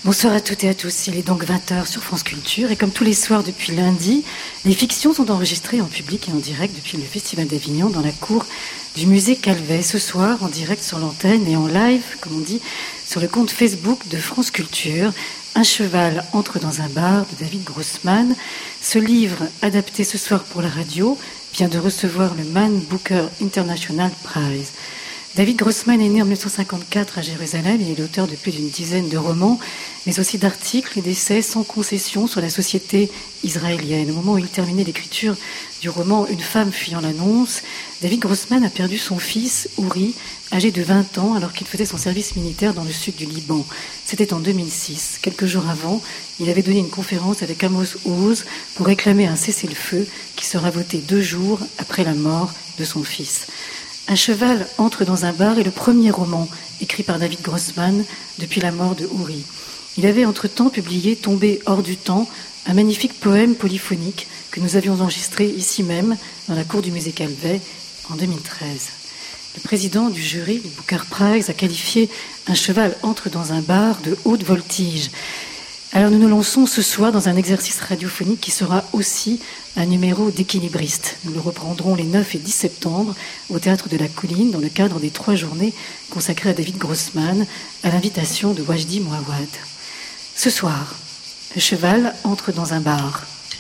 Bonsoir à toutes et à tous, il est donc 20h sur France Culture et comme tous les soirs depuis lundi, les fictions sont enregistrées en public et en direct depuis le Festival d'Avignon dans la cour du musée Calvet. Ce soir en direct sur l'antenne et en live, comme on dit, sur le compte Facebook de France Culture. Un cheval entre dans un bar de David Grossman. Ce livre, adapté ce soir pour la radio, vient de recevoir le Man Booker International Prize. David Grossman est né en 1954 à Jérusalem. Il est l'auteur de plus d'une dizaine de romans, mais aussi d'articles et d'essais sans concession sur la société israélienne. Au moment où il terminait l'écriture du roman Une femme fuyant l'annonce, David Grossman a perdu son fils, Uri, âgé de 20 ans, alors qu'il faisait son service militaire dans le sud du Liban. C'était en 2006. Quelques jours avant, il avait donné une conférence avec Amos Oz pour réclamer un cessez-le-feu qui sera voté 2 jours après la mort de son fils. Un cheval entre dans un bar est le premier roman écrit par David Grossman depuis la mort de Uri. Il avait entre-temps publié Tombé hors du temps, un magnifique poème polyphonique que nous avions enregistré ici même, dans la cour du musée Calvet, en 2013. Le président du jury du Booker Prize a qualifié Un cheval entre dans un bar de haute voltige. Alors nous nous lançons ce soir dans un exercice radiophonique qui sera aussi un numéro d'équilibriste. Nous le reprendrons les 9 et 10 septembre au Théâtre de la Colline dans le cadre des 3 journées consacrées à David Grossman à l'invitation de Wajdi Mouawad. Ce soir, le cheval entre dans un bar.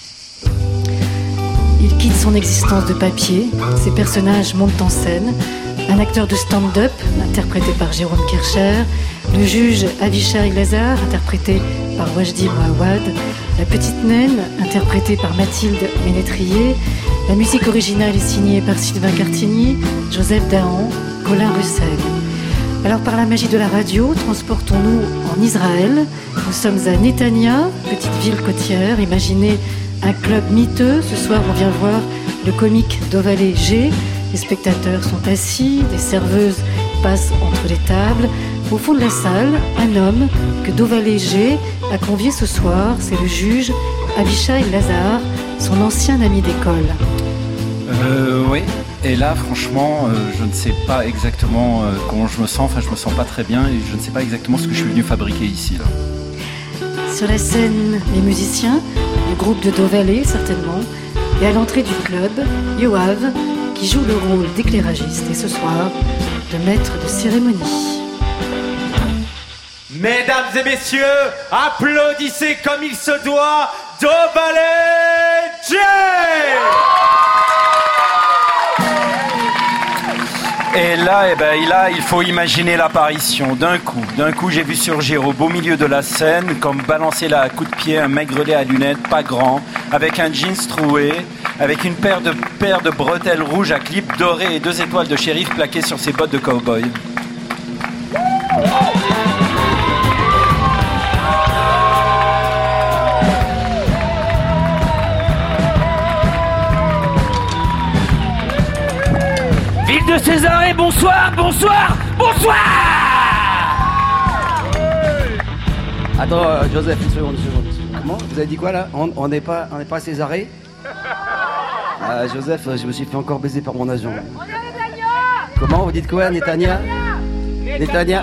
Il quitte son existence de papier, ses personnages montent en scène. Un acteur de stand-up, interprété par Jérôme Kircher, le juge Avishai Lazar, interprété par Wajdi Mouawad, la petite naine, interprétée par Mathilde Ménétrier, la musique originale est signée par Sylvain Cartigny, Joseph Dahan, Colin Russell. Alors par la magie de la radio, transportons-nous en Israël. Nous sommes à Netanya, petite ville côtière. Imaginez un club miteux. Ce soir, on vient voir le comique Dovalé G. Les spectateurs sont assis, des serveuses passent entre les tables. Au fond de la salle, un homme que Dovalé G a convié ce soir, c'est le juge Avishai Lazar, son ancien ami d'école. Oui, et là franchement, je ne sais pas exactement comment je me sens, je me sens pas très bien et je ne sais pas exactement ce que je suis venu fabriquer ici. Là. Sur la scène, les musiciens, le groupe de Dovalé certainement, et à l'entrée du club, Yoav, qui joue le rôle d'éclairagiste et ce soir, de maître de cérémonie. Mesdames et messieurs, applaudissez comme il se doit Dovalé J. Et là, il faut imaginer l'apparition. D'un coup, j'ai vu surgir au beau milieu de la scène, comme balancer là à coups de pied un maigrelet à lunettes, pas grand, avec un jeans troué, avec une paire de bretelles rouges à clips dorés et 2 étoiles de shérif plaquées sur ses bottes de cow-boy. Ville de Césarée, bonsoir. Attends, Joseph, une seconde. Comment ? Vous avez dit quoi là ? On n'est pas à Césarée ? Ah, Joseph, je me suis fait encore baiser par mon agent. On est à Netanya. Comment ? Vous dites quoi, Netanya ? Netanya ?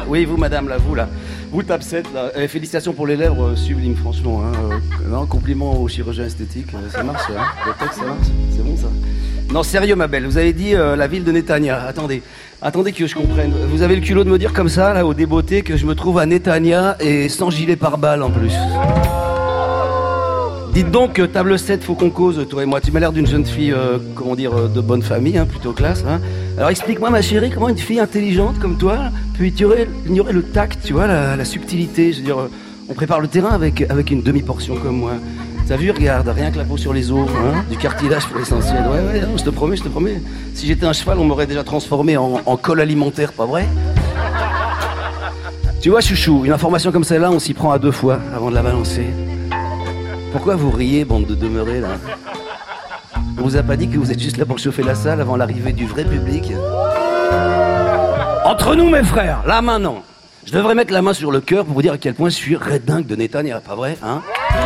Oui, vous, madame, là, vous, là. Vous, tape 7, là. Félicitations pour les lèvres, sublime, franchement. Non, compliment au chirurgien esthétique. Ça marche, hein ? Le texte, ça marche ? C'est bon, ça ? Non, sérieux, ma belle, vous avez dit la ville de Netanya. Attendez que je comprenne. Vous avez le culot de me dire comme ça, là, au débeauté, que je me trouve à Netanya et sans gilet pare-balles en plus. Dites donc, table 7, faut qu'on cause, toi et moi. Tu m'as l'air d'une jeune fille, de bonne famille, hein, plutôt classe. Hein. Alors explique-moi, ma chérie, comment une fille intelligente comme toi peut ignorer le tact, tu vois, la subtilité. Je veux dire, on prépare le terrain avec une demi-portion comme moi. T'as vu, regarde, rien que la peau sur les os, hein, du cartilage pour l'essentiel. Ouais, non, je te promets. Si j'étais un cheval, on m'aurait déjà transformé en col alimentaire, pas vrai ? Tu vois, chouchou, une information comme celle-là, on s'y prend à 2 fois avant de la balancer. Pourquoi vous riez, bande de demeurés, là ? On vous a pas dit que vous êtes juste là pour chauffer la salle avant l'arrivée du vrai public ? Entre nous, mes frères, là maintenant, je devrais mettre la main sur le cœur pour vous dire à quel point je suis redingue de Netanya, pas vrai, hein ?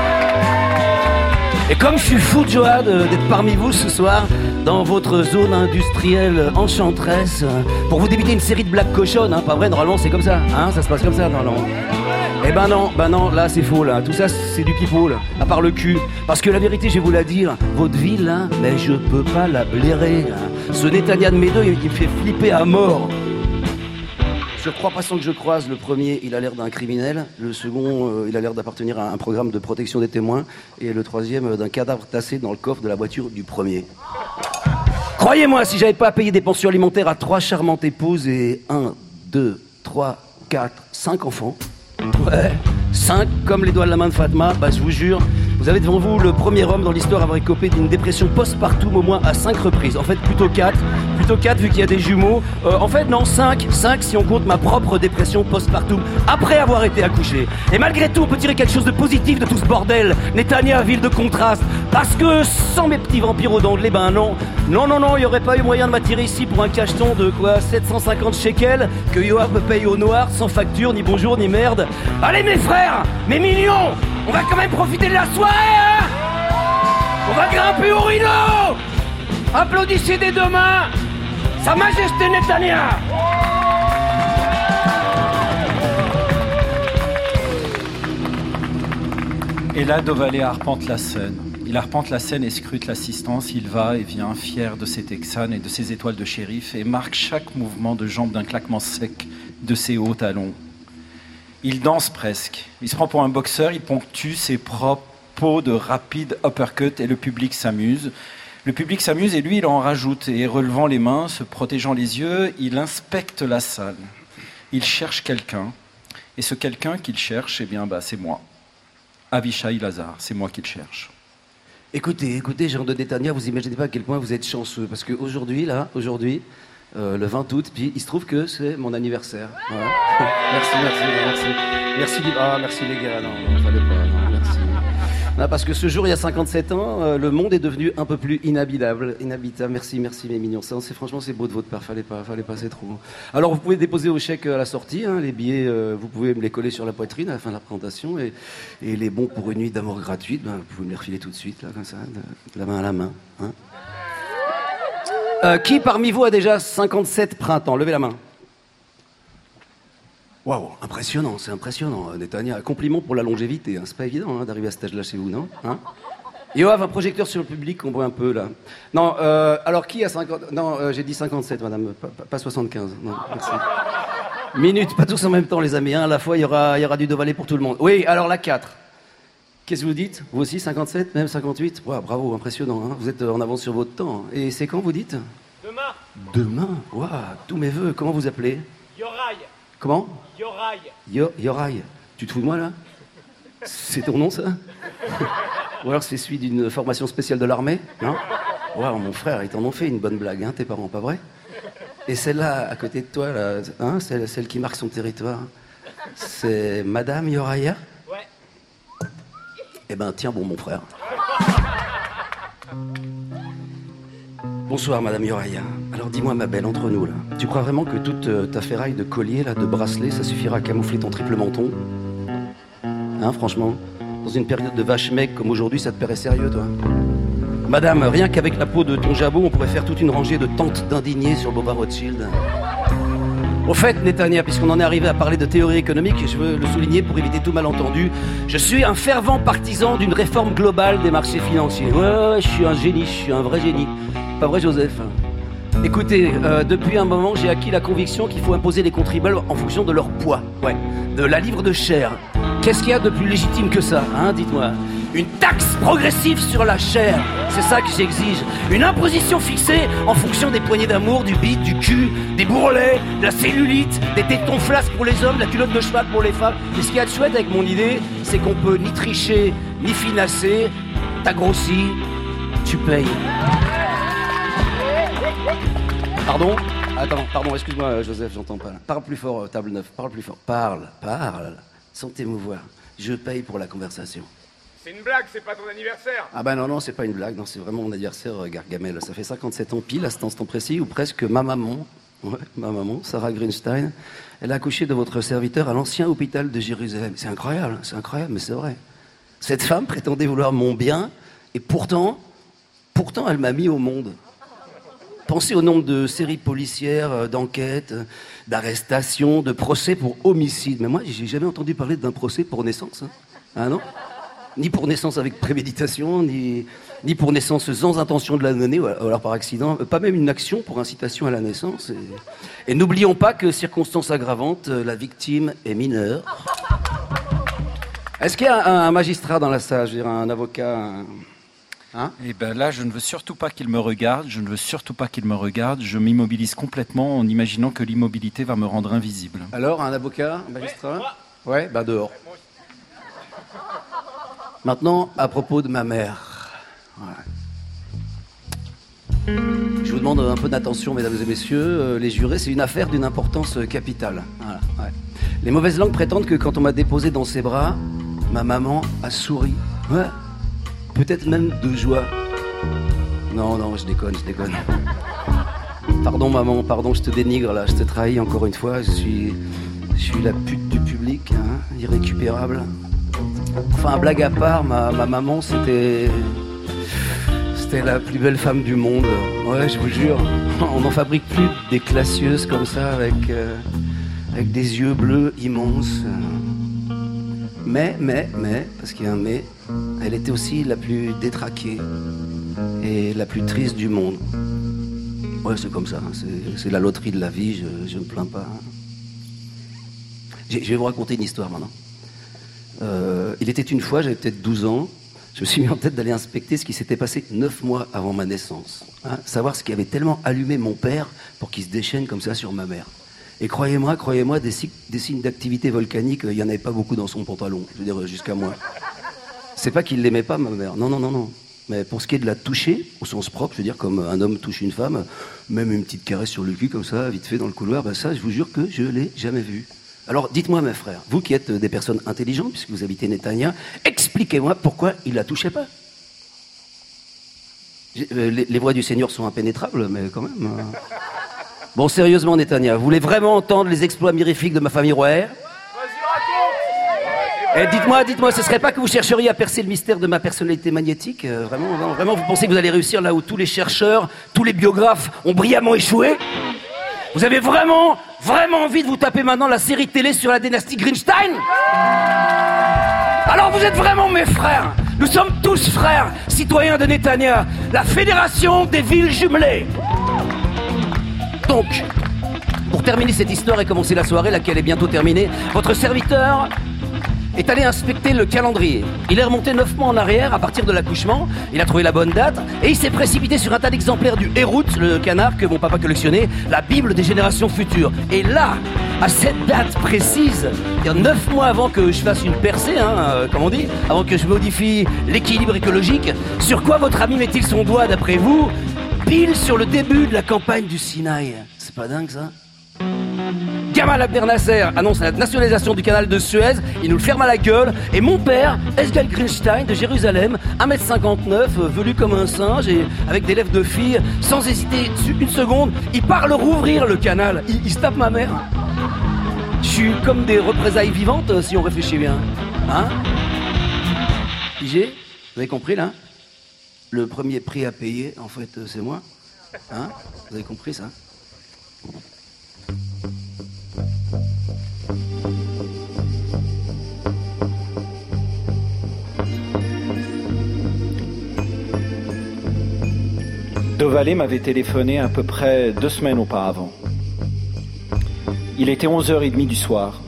Et comme je suis fou de joie d'être parmi vous ce soir, dans votre zone industrielle enchanteresse, pour vous débiter une série de blagues cochonnes, hein, pas vrai, normalement c'est comme ça, hein, ça se passe comme ça, normalement. Eh ben non, là c'est faux là. Tout ça c'est du pipeau là, à part le cul. Parce que la vérité, je vais vous la dire, votre vie là, mais je peux pas la blairer. Hein. Ce Netanya de Médeux, il me fait flipper à mort. Sur 3 passants que je croise, le premier, il a l'air d'un criminel. Le second, il a l'air d'appartenir à un programme de protection des témoins. Et le troisième, d'un cadavre tassé dans le coffre de la voiture du premier. Croyez-moi, si j'avais pas à payer des pensions alimentaires à 3 charmantes épouses et 1, 2, 3, 4, 5 enfants. Ouais, 5 comme les doigts de la main de Fatma, bah je vous jure, vous avez devant vous le premier homme dans l'histoire à avoir écopé d'une dépression postpartum au moins à 5 reprises. En fait, plutôt 4 vu qu'il y a des jumeaux. En fait, non, 5 si on compte ma propre dépression postpartum après avoir été accouché. Et malgré tout, on peut tirer quelque chose de positif de tout ce bordel. Netanya, ville de contraste. Parce que sans mes petits vampires aux dents de lait, ben non, il n'y aurait pas eu moyen de m'attirer ici pour un cacheton de quoi 750 shekels que Yoav me paye au noir, sans facture, ni bonjour, ni merde. Allez mes frères, mes mignons, on va quand même profiter de la soirée, hein. On va grimper au rideau. Applaudissez dès demain Sa Majesté Netanya. Et là, Dovalet arpente la scène. Il arpente la scène et scrute l'assistance. Il va et vient, fier de ses texanes et de ses étoiles de shérif, et marque chaque mouvement de jambe d'un claquement sec de ses hauts talons. Il danse presque. Il se prend pour un boxeur, il ponctue ses propos de rapide uppercut et le public s'amuse. Le public s'amuse et lui, il en rajoute. Et relevant les mains, se protégeant les yeux, il inspecte la salle. Il cherche quelqu'un. Et ce quelqu'un qu'il cherche, eh bien, c'est moi. Avishai Lazar, c'est moi qui le cherche. Écoutez, Jean de Netanya, vous imaginez pas à quel point vous êtes chanceux. Parce qu'aujourd'hui, le 20 août, puis il se trouve que c'est mon anniversaire. Voilà. Merci les gars, non, fallait pas, non, merci. Non, parce que ce jour, il y a 57 ans, le monde est devenu un peu plus inhabitable. Merci mes mignons. Ça, franchement, c'est beau de votre part, fallait pas, c'est trop. Alors, vous pouvez déposer au chèque à la sortie, hein, les billets, vous pouvez me les coller sur la poitrine à la fin de la présentation, et les bons pour une nuit d'amour gratuite, vous pouvez me les refiler tout de suite, là, comme ça, de la main à la main. Hein. Qui parmi vous a déjà 57 printemps? Levez la main. Waouh, impressionnant, c'est impressionnant, Netanya. Compliment pour la longévité, hein. C'est pas évident d'arriver à cet âge-là chez vous, non, hein? Yoav, un projecteur sur le public, on voit un peu, là. Non, alors qui a 50... Non, j'ai dit 57, madame, pas 75. Non, merci. Minute, pas tous en même temps, les amis, hein. À la fois, il y aura du Dovalet pour tout le monde. Oui, alors la 4. Qu'est-ce que vous dites? Vous aussi, 57, même 58? Wow, bravo, impressionnant, hein. Vous êtes en avance sur votre temps. Et c'est quand, vous dites? Demain? Waouh, tous mes voeux. Comment vous appelez? Yoraï. Comment? Yoraï. Yoraï. Tu te fous de moi, là? C'est ton nom, ça? Ou alors c'est celui d'une formation spéciale de l'armée? Non? Waouh, mon frère, ils t'en ont fait une bonne blague, hein, tes parents, pas vrai? Et celle-là, à côté de toi, là, hein, celle qui marque son territoire, c'est Madame Yoraya? Ouais. Eh ben, tiens bon, mon frère. Bonsoir, Madame Yoraya. Alors dis-moi, ma belle, entre nous, là, tu crois vraiment que toute ta ferraille de collier, là, de bracelet, ça suffira à camoufler ton triple menton? Hein, franchement? Dans une période de vache mec comme aujourd'hui, ça te paraît sérieux, toi? Madame, rien qu'avec la peau de ton jabot, on pourrait faire toute une rangée de tentes d'indignés sur Boba Rothschild. Au fait, Netanya, puisqu'on en est arrivé à parler de théorie économique, je veux le souligner pour éviter tout malentendu, je suis un fervent partisan d'une réforme globale des marchés financiers. Ouais, je suis un génie, je suis un vrai génie. Pas vrai, Joseph? Écoutez, depuis un moment, j'ai acquis la conviction qu'il faut imposer les contribuables en fonction de leur poids. Ouais, de la livre de chair. Qu'est-ce qu'il y a de plus légitime que ça, hein, dites-moi? Une taxe progressive sur la chair, c'est ça que j'exige. Une imposition fixée en fonction des poignées d'amour, du bide, du cul, des bourrelets, de la cellulite, des tétons flasques pour les hommes, la culotte de cheval pour les femmes. Et ce qu'il y a de chouette avec mon idée, c'est qu'on peut ni tricher, ni finasser. T'as grossi, tu payes. Pardon? Attends, pardon, excuse-moi, Joseph, j'entends pas. Parle plus fort, table 9, parle plus fort. Parle, sans t'émouvoir. Je paye pour la conversation. C'est une blague, c'est pas ton anniversaire. Ah bah non, c'est pas une blague, non, c'est vraiment mon anniversaire, Gargamel. Ça fait 57 ans pile, à cet instant précis, où presque ma maman, Sarah Greenstein, elle a accouché de votre serviteur à l'ancien hôpital de Jérusalem. C'est incroyable, mais c'est vrai. Cette femme prétendait vouloir mon bien, et pourtant, elle m'a mis au monde. Pensez au nombre de séries policières, d'enquêtes, d'arrestations, de procès pour homicide. Mais moi, j'ai jamais entendu parler d'un procès pour naissance. Hein. Ah non? Ni pour naissance avec préméditation, ni pour naissance sans intention de la donner, ou alors par accident. Pas même une action pour incitation à la naissance. Et n'oublions pas que, circonstance aggravante, la victime est mineure. Est-ce qu'il y a un magistrat dans la salle, je veux dire un avocat Hein? Eh ben là, je ne veux surtout pas qu'il me regarde, je m'immobilise complètement en imaginant que l'immobilité va me rendre invisible. Alors, un avocat, un magistrat? Ouais, bah dehors. Maintenant, à propos de ma mère. Ouais. Je vous demande un peu d'attention, mesdames et messieurs. Les jurés, c'est une affaire d'une importance capitale. Voilà, ouais. Les mauvaises langues prétendent que quand on m'a déposé dans ses bras, ma maman a souri. Ouais. Peut-être même de joie. Non, je déconne. Pardon maman, pardon, je te dénigre là, je te trahis encore une fois. Je suis la pute du public, hein, irrécupérable. Enfin, blague à part, ma maman, c'était la plus belle femme du monde. Ouais, je vous jure. On n'en fabrique plus des classieuses comme ça, avec des yeux bleus immenses. Mais, parce qu'il y a un mais, elle était aussi la plus détraquée et la plus triste du monde. Ouais, c'est comme ça, hein, c'est la loterie de la vie, je ne me plains pas. Hein. Je vais vous raconter une histoire maintenant. Il était une fois, j'avais peut-être 12 ans, je me suis mis en tête d'aller inspecter ce qui s'était passé 9 mois avant ma naissance. Hein, savoir ce qui avait tellement allumé mon père pour qu'il se déchaîne comme ça sur ma mère. Et croyez-moi, des signes d'activité volcanique, il n'y en avait pas beaucoup dans son pantalon, je veux dire, jusqu'à moi. C'est pas qu'il l'aimait pas, ma mère, non. Mais pour ce qui est de la toucher, au sens propre, je veux dire, comme un homme touche une femme, même une petite caresse sur le cul, comme ça, vite fait dans le couloir, ben ça, je vous jure que je l'ai jamais vu. Alors, dites-moi, mes frères, vous qui êtes des personnes intelligentes, puisque vous habitez Netanya, expliquez-moi pourquoi il la touchait pas. Les voies du Seigneur sont impénétrables, mais quand même... Bon, sérieusement, Netanya, vous voulez vraiment entendre les exploits mirifiques de ma famille Roer? Et dites-moi, ce serait pas que vous chercheriez à percer le mystère de ma personnalité magnétique? Vraiment, vous pensez que vous allez réussir là où tous les chercheurs, tous les biographes ont brillamment échoué? Vous avez vraiment envie de vous taper maintenant la série télé sur la dynastie Greenstein? Alors vous êtes vraiment mes frères. Nous sommes tous frères, citoyens de Netanya, la fédération des villes jumelées. Donc, pour terminer cette histoire et commencer la soirée, laquelle est bientôt terminée, votre serviteur est allé inspecter le calendrier. Il est remonté 9 mois en arrière à partir de l'accouchement, il a trouvé la bonne date et il s'est précipité sur un tas d'exemplaires du Hérout, le canard que mon papa collectionnait, la Bible des générations futures. Et là, à cette date précise, 9 mois avant que je fasse une percée, comme on dit, avant que je modifie l'équilibre écologique, sur quoi votre ami met-il son doigt d'après vous? Pile sur le début de la campagne du Sinaï. C'est pas dingue ça? Gamal Abdel Nasser annonce la nationalisation du canal de Suez, il nous le ferme à la gueule, et mon père, Esgal Greenstein de Jérusalem, 1m59, velu comme un singe et avec des lèvres de fille, sans hésiter une seconde, il part le rouvrir le canal, il se tape ma mère. Je suis comme des représailles vivantes si on réfléchit bien. Hein? Pigé? Vous avez compris là? Le premier prix à payer, en fait, c'est moi. Hein? Vous avez compris ça? Dovalet m'avait téléphoné à peu près 2 semaines auparavant. Il était 11h30 du soir.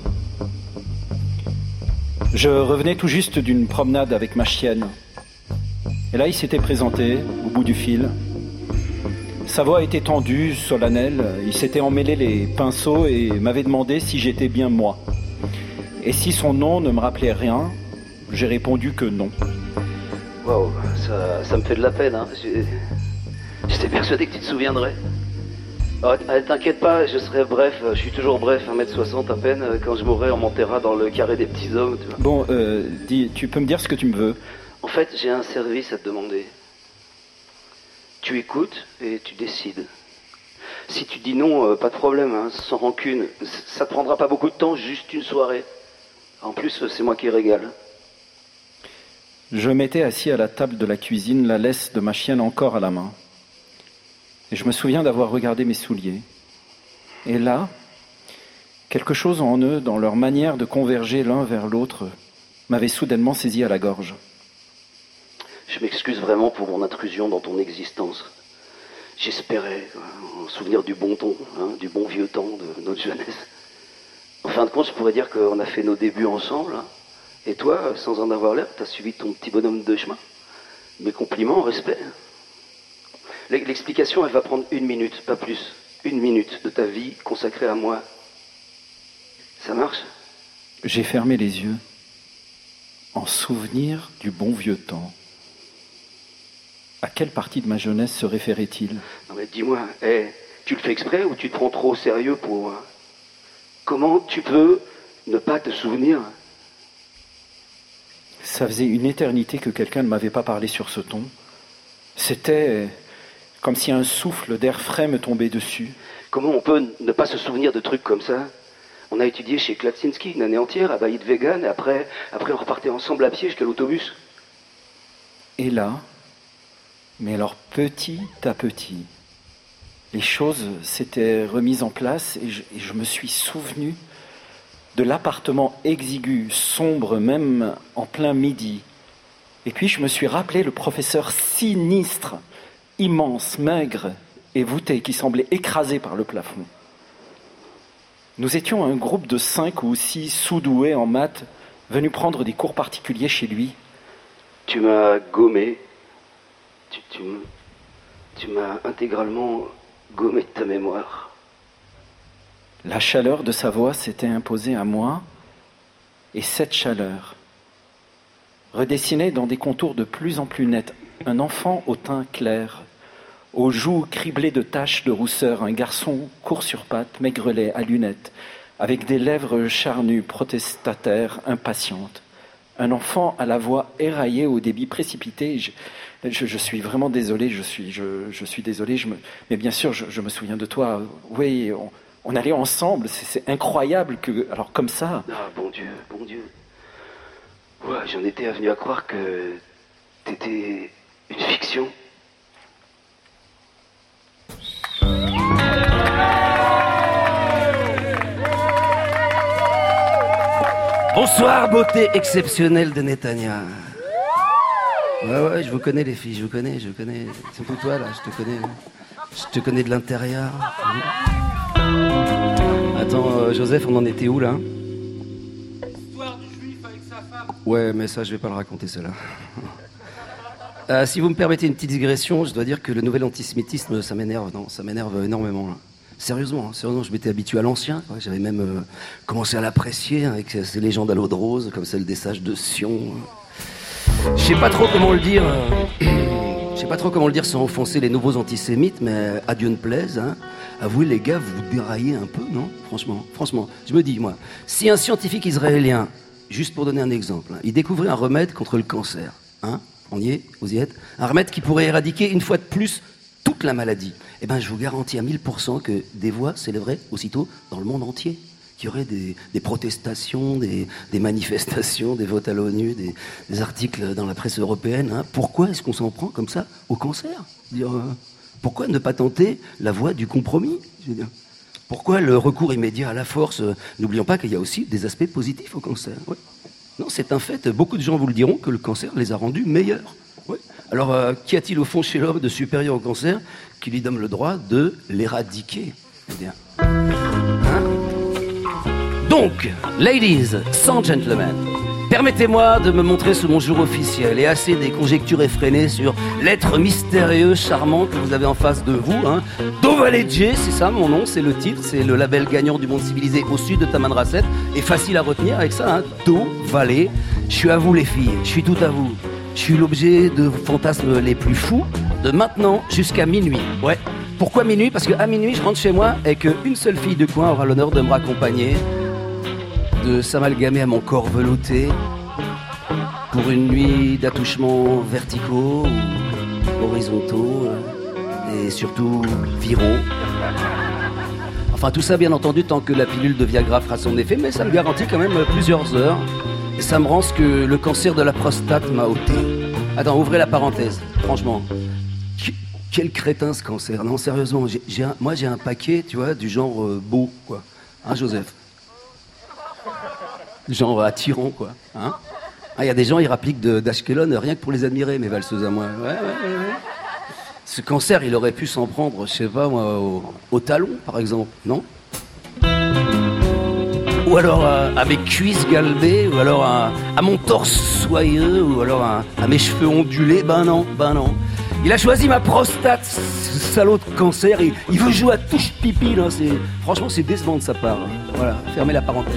Je revenais tout juste d'une promenade avec ma chienne. Et là, il s'était présenté, au bout du fil. Sa voix était tendue, solennelle. Il s'était emmêlé les pinceaux et m'avait demandé si j'étais bien moi. Et si son nom ne me rappelait rien, j'ai répondu que non. Waouh, ça me fait de la peine, hein. J'étais persuadé que tu te souviendrais. Oh, t'inquiète pas, je serai bref, je suis toujours bref, 1m60 à peine. Quand je mourrai, on m'enterrera dans le carré des petits hommes, tu vois. Bon, tu peux me dire ce que tu me veux? En fait, j'ai un service à te demander. Tu écoutes et tu décides. Si tu dis non, pas de problème, hein, sans rancune. Ça te prendra pas beaucoup de temps, juste une soirée. En plus, c'est moi qui régale. Je m'étais assis à la table de la cuisine, la laisse de ma chienne encore à la main. Et je me souviens d'avoir regardé mes souliers. Et là, quelque chose en eux, dans leur manière de converger l'un vers l'autre, m'avait soudainement saisi à la gorge. Je m'excuse vraiment pour mon intrusion dans ton existence. J'espérais en souvenir du bon ton, du bon vieux temps de notre jeunesse. En fin de compte, je pourrais dire qu'on a fait nos débuts ensemble. Et toi, sans en avoir l'air, t'as suivi ton petit bonhomme de chemin. Mes compliments, respect. L'explication, elle va prendre 1 minute, pas plus. 1 minute de ta vie consacrée à moi. Ça marche ? J'ai fermé les yeux, en souvenir du bon vieux temps. À quelle partie de ma jeunesse se référait-il ? Non mais dis-moi, tu le fais exprès ou tu te prends trop au sérieux pour... Comment tu peux ne pas te souvenir ? Ça faisait une éternité que quelqu'un ne m'avait pas parlé sur ce ton. C'était comme si un souffle d'air frais me tombait dessus. Comment on peut ne pas se souvenir de trucs comme ça ? On a étudié chez Klatsinski une année entière, à Bailly de Vegan, et après on repartait ensemble à pied jusqu'à l'autobus. Et là, mais alors petit à petit, les choses s'étaient remises en place et je me suis souvenu de l'appartement exigu, sombre, même en plein midi. Et puis je me suis rappelé le professeur sinistre, immense, maigre et voûté, qui semblait écrasé par le plafond. Nous étions un groupe de 5 ou 6 sous-doués en maths, venus prendre des cours particuliers chez lui. Tu m'as gommé. Tu m'as intégralement gommé de ta mémoire. La chaleur de sa voix s'était imposée à moi, et cette chaleur redessinait dans des contours de plus en plus nets un enfant au teint clair, aux joues criblées de taches de rousseur, un garçon court sur pattes, maigrelet, à lunettes, avec des lèvres charnues, protestataires, impatientes. Un enfant à la voix éraillée, au débit précipité. Je suis vraiment désolé, je suis désolé, mais bien sûr, je me souviens de toi. Oui, on allait ensemble, c'est incroyable que... Alors comme ça... Ah, bon Dieu. Ouais, j'en étais venu à croire que t'étais une fiction. Bonsoir, beauté exceptionnelle de Netanya. Ouais, je vous connais les filles, je vous connais. C'est pour toi là, je te connais de l'intérieur. Attends, Joseph, on en était où là ? L'histoire du juif avec sa femme. Ouais, mais ça, je vais pas le raconter cela. Si vous me permettez une petite digression, je dois dire que le nouvel antisémitisme, ça m'énerve énormément là. Sérieusement, je m'étais habitué à l'ancien. Ouais, j'avais même commencé à l'apprécier avec ces légendes à l'eau de rose, comme celle des sages de Sion. Je sais pas trop comment le dire. Je sais pas trop comment le dire sans offenser les nouveaux antisémites, mais à Dieu ne plaise. Avouez les gars, vous déraillez un peu, non ? Franchement, je me dis moi, si un scientifique israélien, juste pour donner un exemple, il découvrait un remède contre le cancer, on y est, vous y êtes, un remède qui pourrait éradiquer une fois de plus toute la maladie. Eh ben, je vous garantis à 1000% que des voix s'élèveraient aussitôt dans le monde entier. Qu'il y aurait des protestations, des manifestations, des votes à l'ONU, des articles dans la presse européenne. Pourquoi est-ce qu'on s'en prend comme ça au cancer ? Pourquoi ne pas tenter la voie du compromis ? Pourquoi le recours immédiat à la force ? N'oublions pas qu'il y a aussi des aspects positifs au cancer. Ouais. Non, c'est un fait. Beaucoup de gens vous le diront que le cancer les a rendus meilleurs. Ouais. Alors, qu'y a-t-il au fond chez l'homme de supérieur au cancer qui lui donne le droit de l'éradiquer ? Eh bien, donc, ladies, sans gentlemen, permettez-moi de me montrer sous mon jour officiel et assez des conjectures effrénées sur l'être mystérieux, charmant que vous avez en face de vous. Dovaledje, c'est ça mon nom, c'est le titre, c'est le label gagnant du monde civilisé au sud de Tamanrasset. Et facile à retenir avec ça, Dovalé. Je suis à vous les filles, je suis tout à vous. Je suis l'objet de vos fantasmes les plus fous, de maintenant jusqu'à minuit. Ouais. Pourquoi minuit ? Parce qu'à minuit, je rentre chez moi et qu'une seule fille de coin aura l'honneur de me raccompagner, de s'amalgamer à mon corps velouté pour une nuit d'attouchements verticaux ou horizontaux et surtout viraux. Enfin, tout ça, bien entendu, tant que la pilule de Viagra fera son effet, mais ça me garantit quand même plusieurs heures. Et ça me rend ce que le cancer de la prostate m'a ôté. Attends, ouvrez la parenthèse, franchement. quel crétin ce cancer. Non, sérieusement, moi j'ai un paquet, tu vois, du genre beau, quoi. Hein, Joseph? Genre attirant, quoi. Hein? Ah, y a des gens, ils rappliquent d'Ashkelon rien que pour les admirer, mes valseuses à moi. Ouais. Ce cancer, il aurait pu s'en prendre, je sais pas moi, au talon, par exemple, non? Ou alors à mes cuisses galbées, ou alors à mon torse soyeux, ou alors à mes cheveux ondulés. Ben non. Il a choisi ma prostate, ce salaud de cancer. Il veut jouer à touche pipi, là. Franchement, c'est décevant de sa part. Voilà, fermez la parenthèse.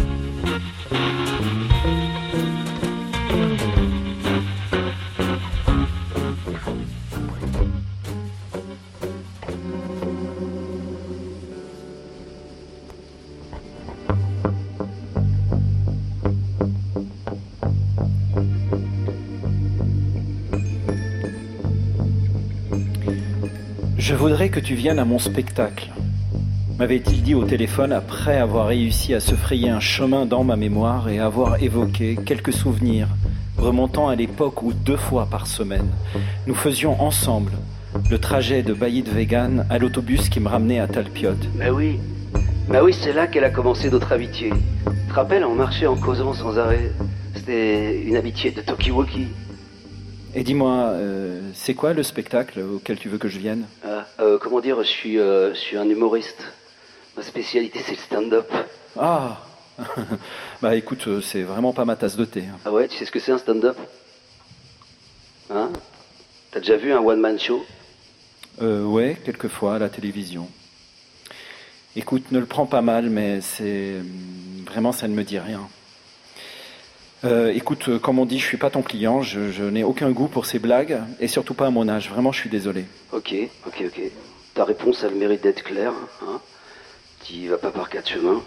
Je voudrais que tu viennes à mon spectacle, m'avait-il dit au téléphone après avoir réussi à se frayer un chemin dans ma mémoire et avoir évoqué quelques souvenirs remontant à l'époque où 2 fois par semaine, nous faisions ensemble le trajet de Bailly-de-Vegan à l'autobus qui me ramenait à Talpiot. Bah oui, c'est là qu'elle a commencé notre amitié. Tu te rappelles, on marchait en causant sans arrêt. C'était une amitié de Tokiwoki. Et dis-moi, c'est quoi le spectacle auquel tu veux que je vienne? Comment dire, je suis un humoriste. Ma spécialité, c'est le stand-up. Ah. Bah écoute, c'est vraiment pas ma tasse de thé. Ah ouais, tu sais ce que c'est un stand-up? Hein? T'as déjà vu un one-man show? Ouais, quelquefois à la télévision. Écoute, ne le prends pas mal, mais c'est... Vraiment, ça ne me dit rien. Écoute, comme on dit, je suis pas ton client, je n'ai aucun goût pour ces blagues, et surtout pas à mon âge. Vraiment, je suis désolé. Ok. Ta réponse a le mérite d'être claire, hein? Tu vas pas par 4 chemins.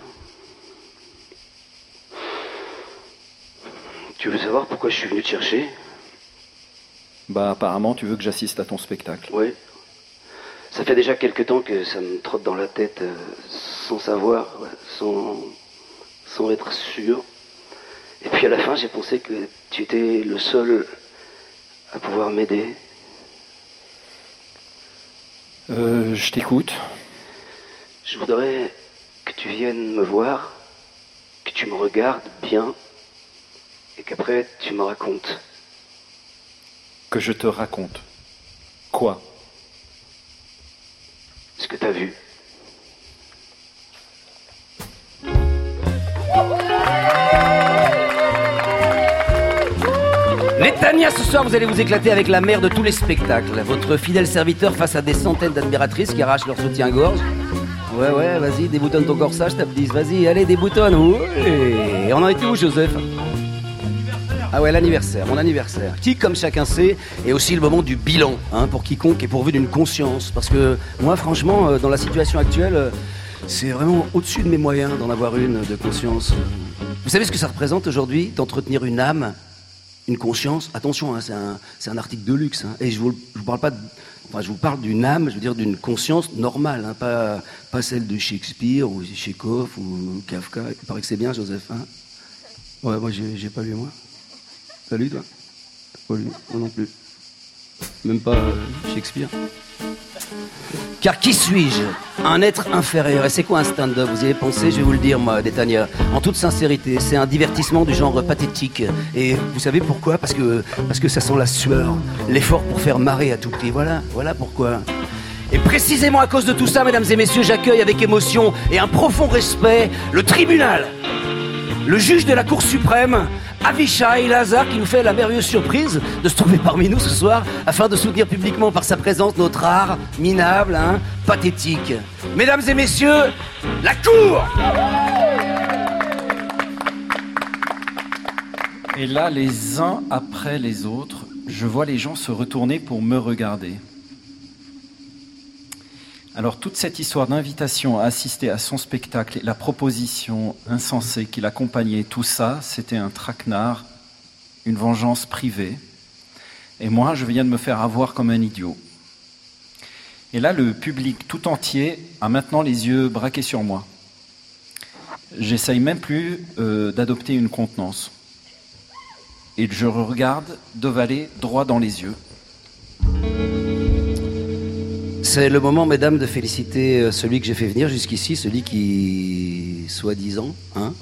Tu veux savoir pourquoi je suis venu te chercher? Bah, apparemment, tu veux que j'assiste à ton spectacle. Oui. Ça fait déjà quelque temps que ça me trotte dans la tête, sans savoir, sans être sûr. Et puis à la fin, j'ai pensé que tu étais le seul à pouvoir m'aider. Je t'écoute. Je voudrais que tu viennes me voir, que tu me regardes bien, et qu'après tu me racontes. Que je te raconte. Quoi? Ce que t'as vu. Les Tania, ce soir, vous allez vous éclater avec la mère de tous les spectacles. Votre fidèle serviteur face à des centaines d'admiratrices qui arrachent leur soutien-gorge. Ouais, vas-y, déboutonne ton corsage, tape 10. Vas-y, allez, déboutonne. Ouais. Et on en était où, Joseph? Ah ouais, l'anniversaire, mon anniversaire. Qui, comme chacun sait, est aussi le moment du bilan, hein, pour quiconque est pourvu d'une conscience. Parce que moi, franchement, dans la situation actuelle, c'est vraiment au-dessus de mes moyens d'en avoir une de conscience. Vous savez ce que ça représente aujourd'hui, d'entretenir une âme? Une conscience, attention, hein, c'est un article de luxe. Hein, et je vous parle pas je vous parle d'une âme, je veux dire d'une conscience normale, hein, pas celle de Shakespeare ou Chekhov ou Kafka. Il paraît que c'est bien, Joseph. Hein? Ouais, moi j'ai pas lu, moi. T'as lu, toi? T'as pas lu? Moi non plus. Même pas Shakespeare. Car qui suis-je? Un être inférieur. Et c'est quoi un stand-up? Vous y avez pensé? Je vais vous le dire, moi, Détania. En toute sincérité, c'est un divertissement du genre pathétique. Et vous savez pourquoi? Parce que ça sent la sueur, l'effort pour faire marrer à tout prix. Voilà pourquoi. Et précisément à cause de tout ça, mesdames et messieurs, j'accueille avec émotion et un profond respect le tribunal. Le juge de la Cour suprême, Avishai Lazar, qui nous fait la merveilleuse surprise de se trouver parmi nous ce soir afin de soutenir publiquement par sa présence notre art minable, hein, pathétique. Mesdames et messieurs, la Cour! Et là, les uns après les autres, je vois les gens se retourner pour me regarder. Alors, toute cette histoire d'invitation à assister à son spectacle et la proposition insensée qui l'accompagnait, tout ça, c'était un traquenard, une vengeance privée. Et moi, je viens de me faire avoir comme un idiot. Et là, le public tout entier a maintenant les yeux braqués sur moi. J'essaye même plus d'adopter une contenance. Et je regarde Devalet droit dans les yeux. c'est le moment, mesdames, de féliciter celui que j'ai fait venir jusqu'ici, celui qui, soi-disant,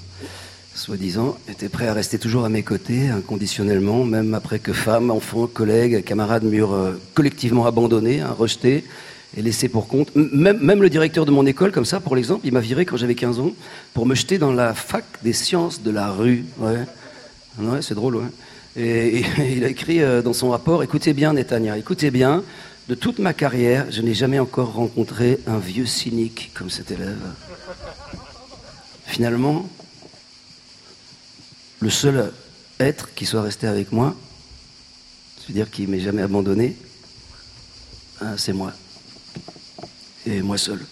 était prêt à rester toujours à mes côtés, inconditionnellement, même après que femmes, enfants, collègues, camarades m'eurent collectivement abandonné, rejeté et laissé pour compte. Même le directeur de mon école, comme ça, pour l'exemple, il m'a viré quand j'avais 15 ans pour me jeter dans la fac des sciences de la rue. Ouais, c'est drôle, ouais. Et il a écrit dans son rapport, écoutez bien, Netanya, écoutez bien, de toute ma carrière, je n'ai jamais encore rencontré un vieux cynique comme cet élève. Finalement, le seul être qui soit resté avec moi, c'est-à-dire qui ne m'ait jamais abandonné, c'est moi. Et moi seul.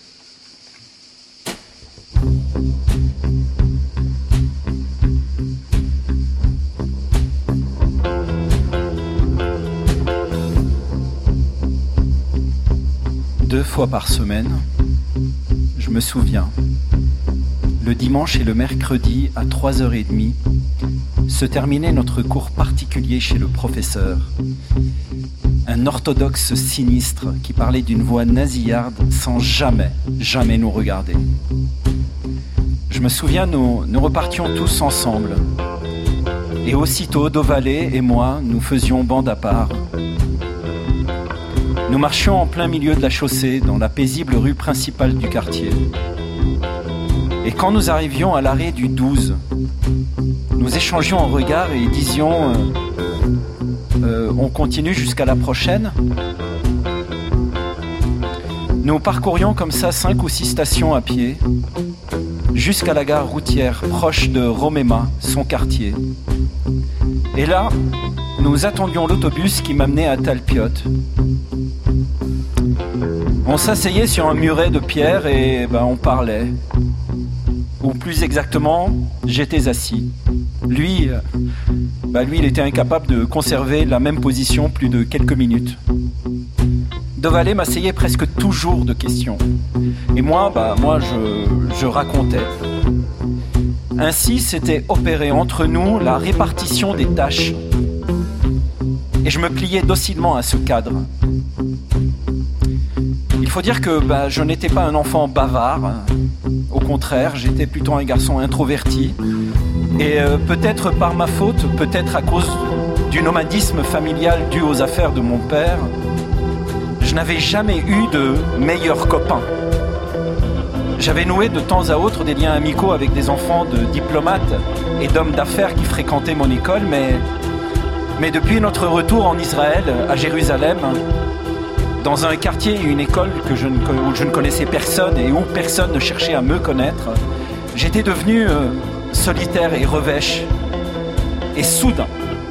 Deux fois par semaine, je me souviens, le dimanche et le mercredi à 3h30, se terminait notre cours particulier chez le professeur. Un orthodoxe sinistre qui parlait d'une voix nasillarde sans jamais nous regarder. Je me souviens, nous repartions tous ensemble. Et aussitôt, Dovalet et moi, nous faisions bande à part. Nous marchions en plein milieu de la chaussée, dans la paisible rue principale du quartier. Et quand nous arrivions à l'arrêt du 12, nous échangions un regard et disions on continue jusqu'à la prochaine. Nous parcourions comme ça 5 ou 6 stations à pied, jusqu'à la gare routière proche de Romema, son quartier. Et là, nous attendions l'autobus qui m'amenait à Talpiot. On s'asseyait sur un muret de pierre et on parlait. Ou plus exactement, j'étais assis. Lui, il était incapable de conserver la même position plus de quelques minutes. Dovalet m'asseyait presque toujours de questions. Et moi, je racontais. Ainsi s'était opérée entre nous la répartition des tâches. Et je me pliais docilement à ce cadre. Il faut dire que je n'étais pas un enfant bavard. Au contraire, j'étais plutôt un garçon introverti. Et peut-être par ma faute, peut-être à cause du nomadisme familial dû aux affaires de mon père, je n'avais jamais eu de meilleurs copains. J'avais noué de temps à autre des liens amicaux avec des enfants de diplomates et d'hommes d'affaires qui fréquentaient mon école, mais depuis notre retour en Israël, à Jérusalem, dans un quartier et une école où je ne connaissais personne et où personne ne cherchait à me connaître, j'étais devenu solitaire et revêche. Et soudain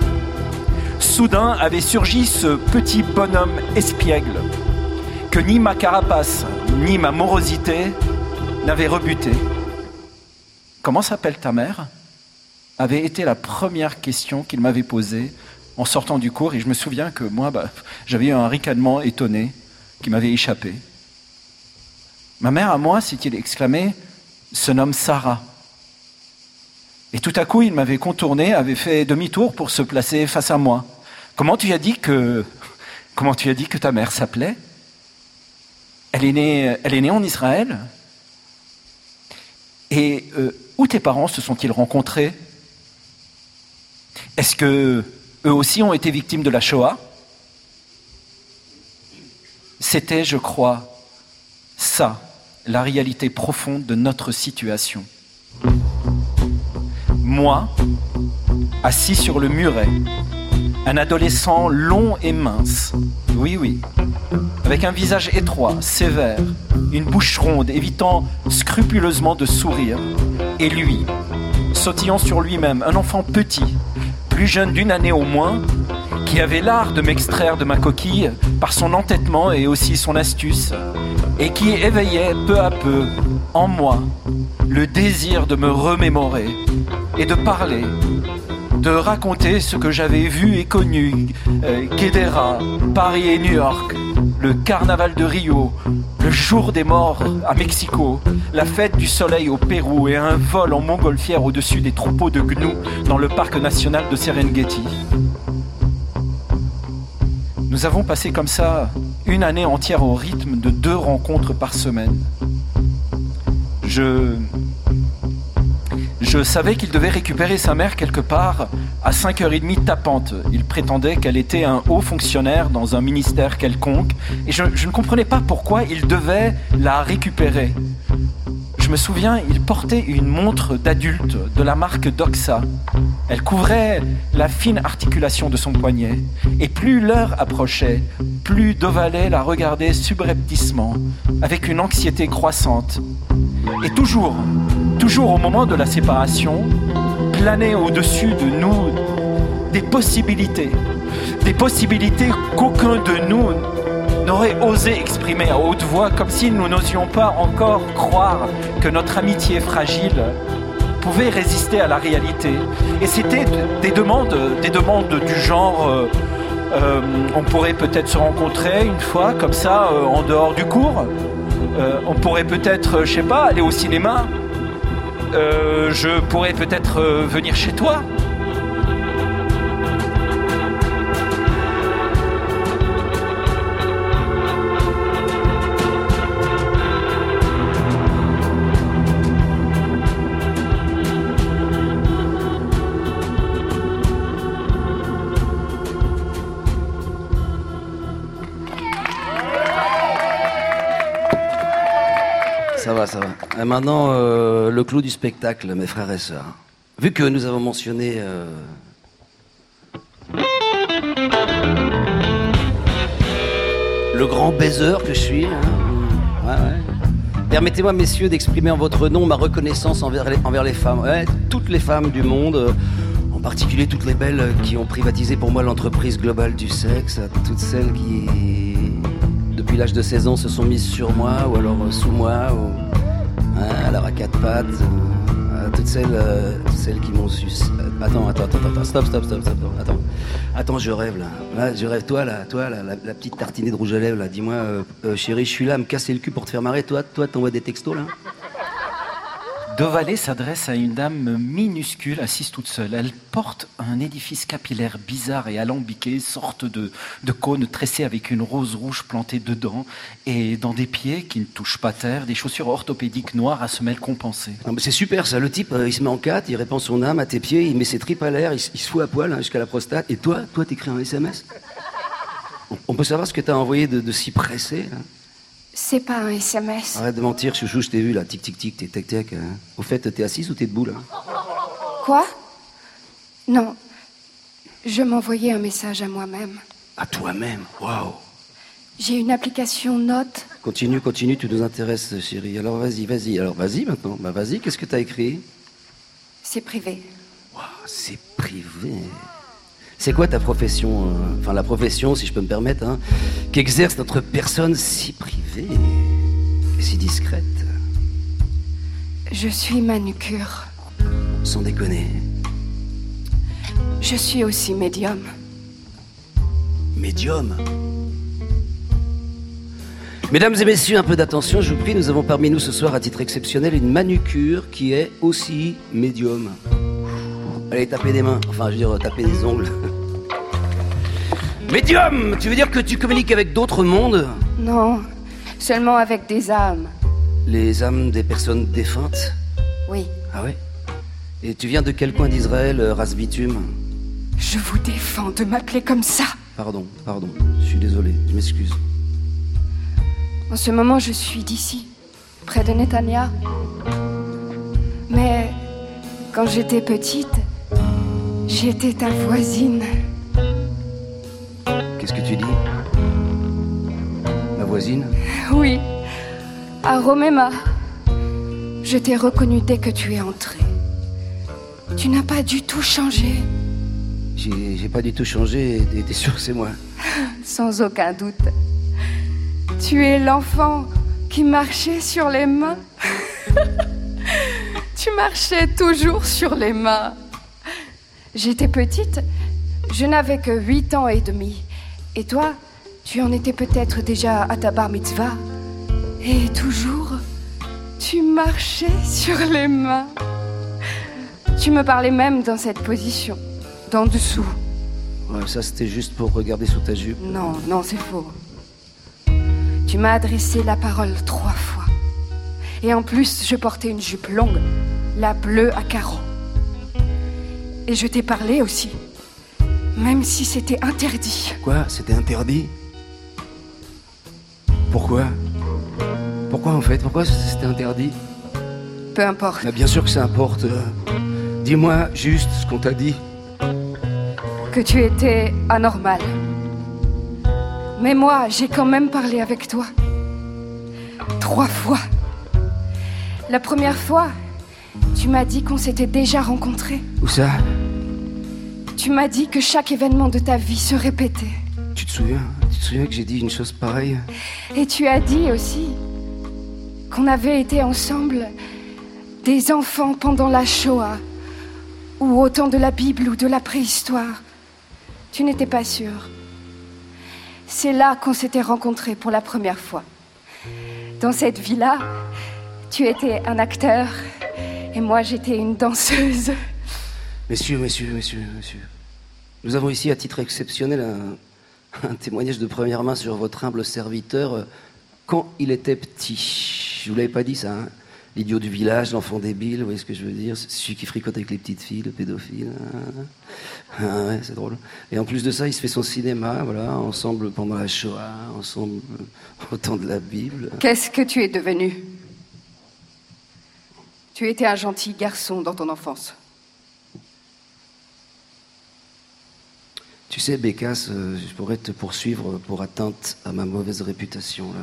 avait surgi ce petit bonhomme espiègle que ni ma carapace ni ma morosité n'avaient rebuté. « Comment s'appelle ta mère ?» avait été la première question qu'il m'avait posée en sortant du cours, et je me souviens que moi, j'avais eu un ricanement étonné qui m'avait échappé. « Ma mère à moi, s'est-il exclamé, se nomme Sarah. » Et tout à coup, il m'avait contourné, avait fait demi-tour pour se placer face à moi. « Comment tu as dit que ta mère s'appelait ? Elle est née en Israël ? Et où tes parents se sont-ils rencontrés ? Est-ce que eux aussi ont été victimes de la Shoah ? C'était, je crois, ça, la réalité profonde de notre situation. Moi, assis sur le muret, un adolescent long et mince, oui, avec un visage étroit, sévère, une bouche ronde, évitant scrupuleusement de sourire, et lui, sautillant sur lui-même, un enfant petit, plus jeune d'une année au moins, qui avait l'art de m'extraire de ma coquille par son entêtement et aussi son astuce, et qui éveillait peu à peu en moi le désir de me remémorer et de parler, de raconter ce que j'avais vu et connu, Guédera, Paris et New York, le carnaval de Rio, le jour des morts à Mexico, la fête du soleil au Pérou et un vol en montgolfière au-dessus des troupeaux de gnous dans le parc national de Serengeti. Nous avons passé comme ça une année entière au rythme de 2 rencontres par semaine. Je savais qu'il devait récupérer sa mère quelque part à 5h30 tapante. Il prétendait qu'elle était un haut fonctionnaire dans un ministère quelconque et je ne comprenais pas pourquoi il devait la récupérer. Je me souviens, il portait une montre d'adulte de la marque Doxa. Elle couvrait la fine articulation de son poignet. Et plus l'heure approchait, plus Dovalet la regardait subrepticement, avec une anxiété croissante. Et toujours au moment de la séparation, planaient au-dessus de nous des possibilités qu'aucun de nous n'aurait osé exprimer à haute voix, comme si nous n'osions pas encore croire que notre amitié fragile pouvait résister à la réalité. Et c'était des demandes du genre on pourrait peut-être se rencontrer une fois comme ça en dehors du cours, on pourrait peut-être, je sais pas, aller au cinéma, je pourrais peut-être venir chez toi. Ça va. Et maintenant, le clou du spectacle, mes frères et sœurs. Vu que nous avons mentionné le grand baiser que je suis, hein. Ouais. Permettez-moi, messieurs, d'exprimer en votre nom ma reconnaissance envers les femmes. Ouais, toutes les femmes du monde, en particulier toutes les belles qui ont privatisé pour moi l'entreprise globale du sexe, à toutes celles qui, depuis l'âge de 16 ans, se sont mises sur moi, ou alors sous moi, ou alors à 4 pattes, toutes celles qui m'ont su... Attends, stop, attends, je rêve là, je rêve, toi, la petite tartinée de rouge à lèvres, là, dis-moi, chérie, je suis là à me casser le cul pour te faire marrer, toi t'envoies des textos, là? Dovalet s'adresse à une dame minuscule assise toute seule. Elle porte un édifice capillaire bizarre et alambiqué, sorte de cône tressé avec une rose rouge plantée dedans, et dans des pieds qui ne touchent pas terre, des chaussures orthopédiques noires à semelles compensées. Non, mais c'est super ça, le type il se met en 4, il répand son âme à tes pieds, il met ses tripes à l'air, il se fout à poil jusqu'à la prostate, et toi t'écris un SMS? On peut savoir ce que t'as envoyé de si pressé là? C'est pas un SMS. Arrête de mentir, chouchou, je t'ai vu là, tic tic tic, tac tac. Au fait, t'es assise ou t'es debout là? Quoi? Non. Je m'envoyais un message à moi-même. À toi-même? Waouh! J'ai une application Notes. Continue, tu nous intéresses, chérie. Alors vas-y. Alors vas-y maintenant. Bah vas-y, qu'est-ce que t'as écrit? C'est privé. Waouh, c'est privé. C'est quoi ta profession, enfin la profession, si je peux me permettre, hein, qu'exerce notre personne si privée et si discrète? Je suis manucure. Sans déconner. Je suis aussi médium. Médium? Mesdames et messieurs, un peu d'attention, je vous prie, nous avons parmi nous ce soir, à titre exceptionnel, une manucure qui est aussi médium. Allez, tapez des mains, enfin, je veux dire, tapez des ongles. Médium, tu veux dire que tu communiques avec d'autres mondes? Non, seulement avec des âmes. Les âmes des personnes défuntes? Oui. Ah ouais? Et tu viens de quel coin d'Israël, race bitume? Je vous défends de m'appeler comme ça. Pardon, je suis désolé, je m'excuse. En ce moment, je suis d'ici, près de Netanya. Mais quand j'étais petite, j'étais ta voisine. Qu'est-ce que tu dis? Ma voisine? Oui, à Roméma. Je t'ai reconnu dès que tu es entré. Tu n'as pas du tout changé. J'ai pas du tout changé, t'es sûr que c'est moi? Sans aucun doute. Tu es l'enfant qui marchait sur les mains. Tu marchais toujours sur les mains. J'étais petite, je n'avais que 8 ans et demi. Et toi, tu en étais peut-être déjà à ta bar mitzvah. Et toujours, tu marchais sur les mains. Tu me parlais même dans cette position, d'en dessous. Ouais, ça c'était juste pour regarder sous ta jupe. Non, non, c'est faux. Tu m'as adressé la parole 3 fois. Et en plus, je portais une jupe longue, la bleue à carreaux. Et je t'ai parlé aussi, même si c'était interdit. Quoi? C'était interdit? Pourquoi? Pourquoi en fait? Pourquoi c'était interdit? Peu importe. Bien sûr que ça importe. Dis-moi juste ce qu'on t'a dit. Que tu étais anormal. Mais moi, j'ai quand même parlé avec toi. 3 fois. La première fois, tu m'as dit qu'on s'était déjà rencontrés. Où ça? Tu m'as dit que chaque événement de ta vie se répétait. Tu te souviens que j'ai dit une chose pareille? Et tu as dit aussi qu'on avait été ensemble des enfants pendant la Shoah, ou au temps de la Bible ou de la préhistoire. Tu n'étais pas sûr. C'est là qu'on s'était rencontrés pour la première fois. Dans cette vie-là, tu étais un acteur et moi j'étais une danseuse. Messieurs, nous avons ici à titre exceptionnel un témoignage de première main sur votre humble serviteur quand il était petit. Je vous l'avais pas dit ça, hein? L'idiot du village, l'enfant débile, vous voyez ce que je veux dire? C'est celui qui fricote avec les petites filles, le pédophile. Ah ouais, c'est drôle. Et en plus de ça, il se fait son cinéma, voilà, ensemble pendant la Shoah, ensemble au temps de la Bible. Qu'est-ce que tu es devenu? Tu étais un gentil garçon dans ton enfance. Tu sais, Bécasse, je pourrais te poursuivre pour atteinte à ma mauvaise réputation, là.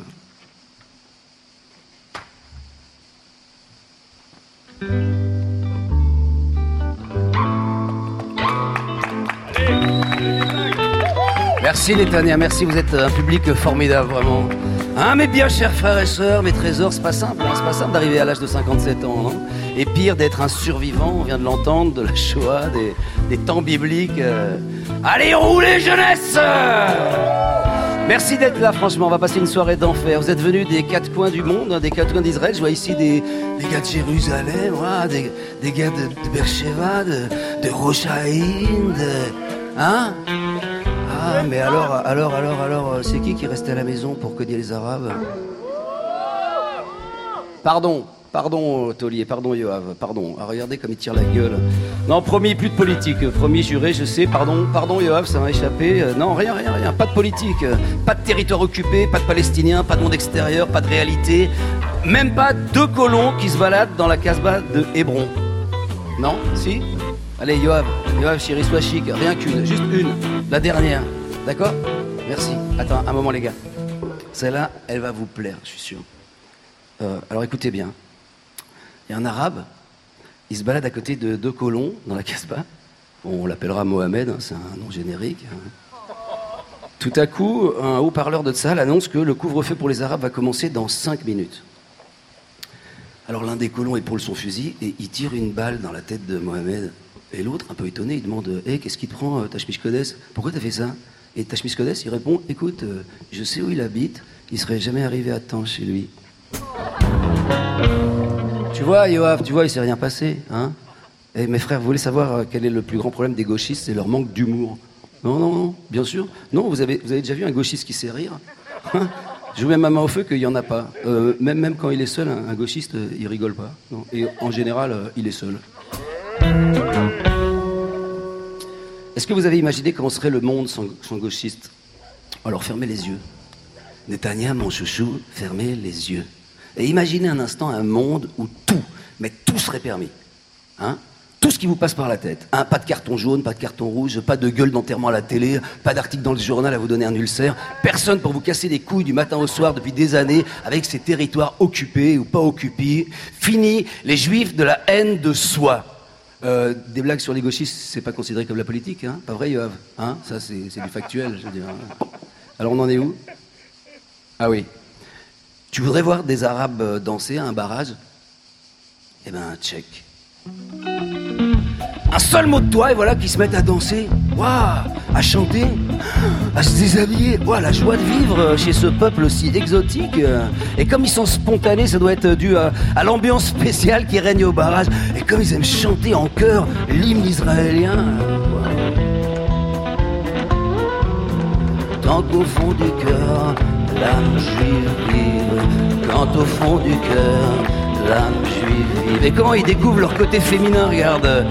Merci Netanya, merci, vous êtes un public formidable, vraiment. Hein, mes bien chers frères et sœurs, mes trésors, c'est pas simple d'arriver à l'âge de 57 ans, non? Et pire, d'être un survivant, on vient de l'entendre, de la Shoah, des temps bibliques. Allez, roulez, jeunesse! Merci d'être là, franchement, on va passer une soirée d'enfer. Vous êtes venus des 4 coins du monde, hein, des 4 coins d'Israël. Je vois ici des gars de Jérusalem, voilà, des gars de Beersheba, de Rosh Haïn, hein? Ah, mais alors, c'est qui restait à la maison pour cogner les Arabes? Pardon, Taulier, pardon, Yoav, pardon. Ah, regardez comme il tire la gueule. Non, promis, plus de politique. Promis, juré, je sais, pardon, Yoav, ça m'a échappé. Non, rien, pas de politique. Pas de territoire occupé, pas de Palestiniens, pas de monde extérieur, pas de réalité. Même pas 2 colons qui se baladent dans la Casbah de Hébron. Non? Si? Allez, Yoav, chérie, sois chic. Rien qu'une, juste une. La dernière. D'accord? Merci. Attends, un moment, les gars. Celle-là, elle va vous plaire, je suis sûr. Alors écoutez bien. Il y a un arabe, il se balade à côté de 2 colons dans la Casbah. Bon, on l'appellera Mohamed, hein, c'est un nom générique. Hein. Tout à coup, un haut-parleur de Tsahal annonce que le couvre-feu pour les Arabes va commencer dans 5 minutes. Alors l'un des colons épaule son fusil et il tire une balle dans la tête de Mohamed. Et l'autre, un peu étonné, il demande « Hey, qu'est-ce qui te prend, Tachmish Kodes? Pourquoi t'as fait ça ?» Et Tachmish Kodes, il répond « Écoute, je sais où il habite, il serait jamais arrivé à temps chez lui. » Tu vois, Yoav, il s'est rien passé, hein? Et mes frères, vous voulez savoir quel est le plus grand problème des gauchistes? C'est leur manque d'humour. Non, bien sûr. Non, vous avez déjà vu un gauchiste qui sait rire? Hein? Je vous mets ma main au feu qu'il n'y en a pas. Même quand il est seul, un gauchiste, il rigole pas. Non. Et en général, il est seul. Est-ce que vous avez imaginé comment serait le monde sans gauchistes? Alors fermez les yeux. Netanya, mon chouchou, fermez les yeux. Et imaginez un instant un monde où tout serait permis. Hein? Tout ce qui vous passe par la tête. Hein? Pas de carton jaune, pas de carton rouge, pas de gueule d'enterrement à la télé, pas d'article dans le journal à vous donner un ulcère. Personne pour vous casser les couilles du matin au soir depuis des années avec ces territoires occupés ou pas occupés. Fini les juifs de la haine de soi. Des blagues sur les gauchistes, c'est pas considéré comme la politique, hein? Pas vrai, Yoav? Hein? Ça, c'est du factuel, je veux dire. Alors on en est où? Ah oui. Tu voudrais voir des Arabes danser à un barrage? Eh ben, check. Un seul mot de toi, et voilà qu'ils se mettent à danser. Waouh! À chanter, à se déshabiller. Waouh, la joie de vivre chez ce peuple aussi exotique. Et comme ils sont spontanés, ça doit être dû à l'ambiance spéciale qui règne au barrage. Et comme ils aiment chanter en chœur l'hymne israélien. tant qu'au fond du cœur, l'âme juive vive. Quand au fond du cœur, l'âme juive vive. Et comment ils découvrent leur côté féminin, regarde.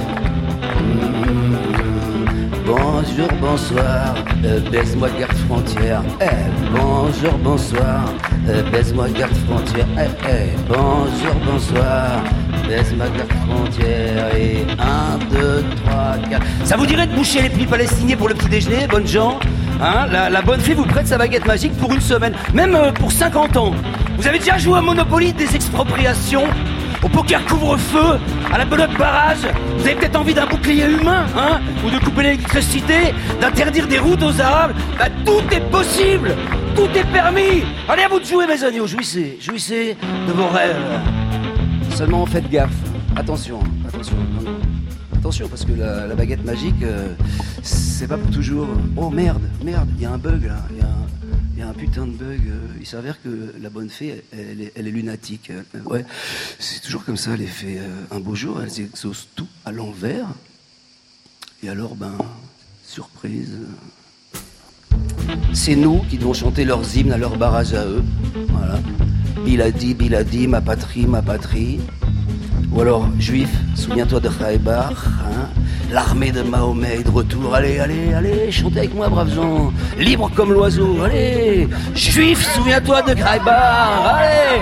Bonjour, bonsoir, baise-moi garde frontière. Bonjour, bonsoir, baise-moi garde frontière. Bonjour, bonsoir, baise-moi garde frontière. Et 1, 2, 3, 4. Ça vous dirait de boucher les plis palestiniens pour le petit déjeuner, bonnes gens? Hein, la bonne fée vous prête sa baguette magique pour une semaine, même pour 50 ans. Vous avez déjà joué à Monopoly des expropriations? Au poker couvre-feu, à la belote barrage? Vous avez peut-être envie d'un bouclier humain, hein? Ou de couper l'électricité, d'interdire des routes aux Arabes? Bah, tout est possible, tout est permis. Allez, à vous de jouer, mes agneaux, jouissez, jouissez de vos rêves. Seulement faites gaffe, attention, attention, attention, parce que la baguette magique, c'est pas pour toujours. Oh merde, il y a un bug là, il y a un putain de bug. Il s'avère que la bonne fée, elle est lunatique. Ouais, c'est toujours comme ça, les fées. Un beau jour, elles exaucent tout à l'envers. Et alors, surprise. C'est nous qui devons chanter leurs hymnes à leur barrage à eux. Voilà. Biladi, ma patrie, ma patrie. Ou alors, juif, souviens-toi de Khaybar, hein? L'armée de Mahomet est de retour. Allez, allez, allez, chantez avec moi, braves gens. Libre comme l'oiseau, allez. Juif, souviens-toi de Khaybar, allez.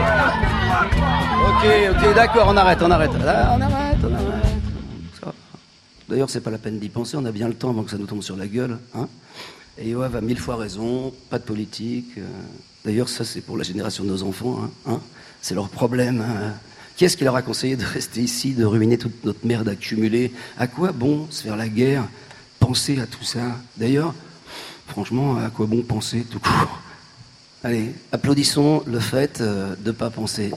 Ok, d'accord, on arrête. Là, on arrête. Ça. D'ailleurs, c'est pas la peine d'y penser, on a bien le temps avant que ça nous tombe sur la gueule, hein? Et Yoav a 1000 fois raison, pas de politique. D'ailleurs, ça, c'est pour la génération de nos enfants, hein? C'est leur problème, hein? Qui est-ce qui leur a conseillé de rester ici, de ruiner toute notre merde accumulée? À quoi bon se faire la guerre? Penser à tout ça? D'ailleurs, franchement, à quoi bon penser tout court? Allez, applaudissons le fait de ne pas penser.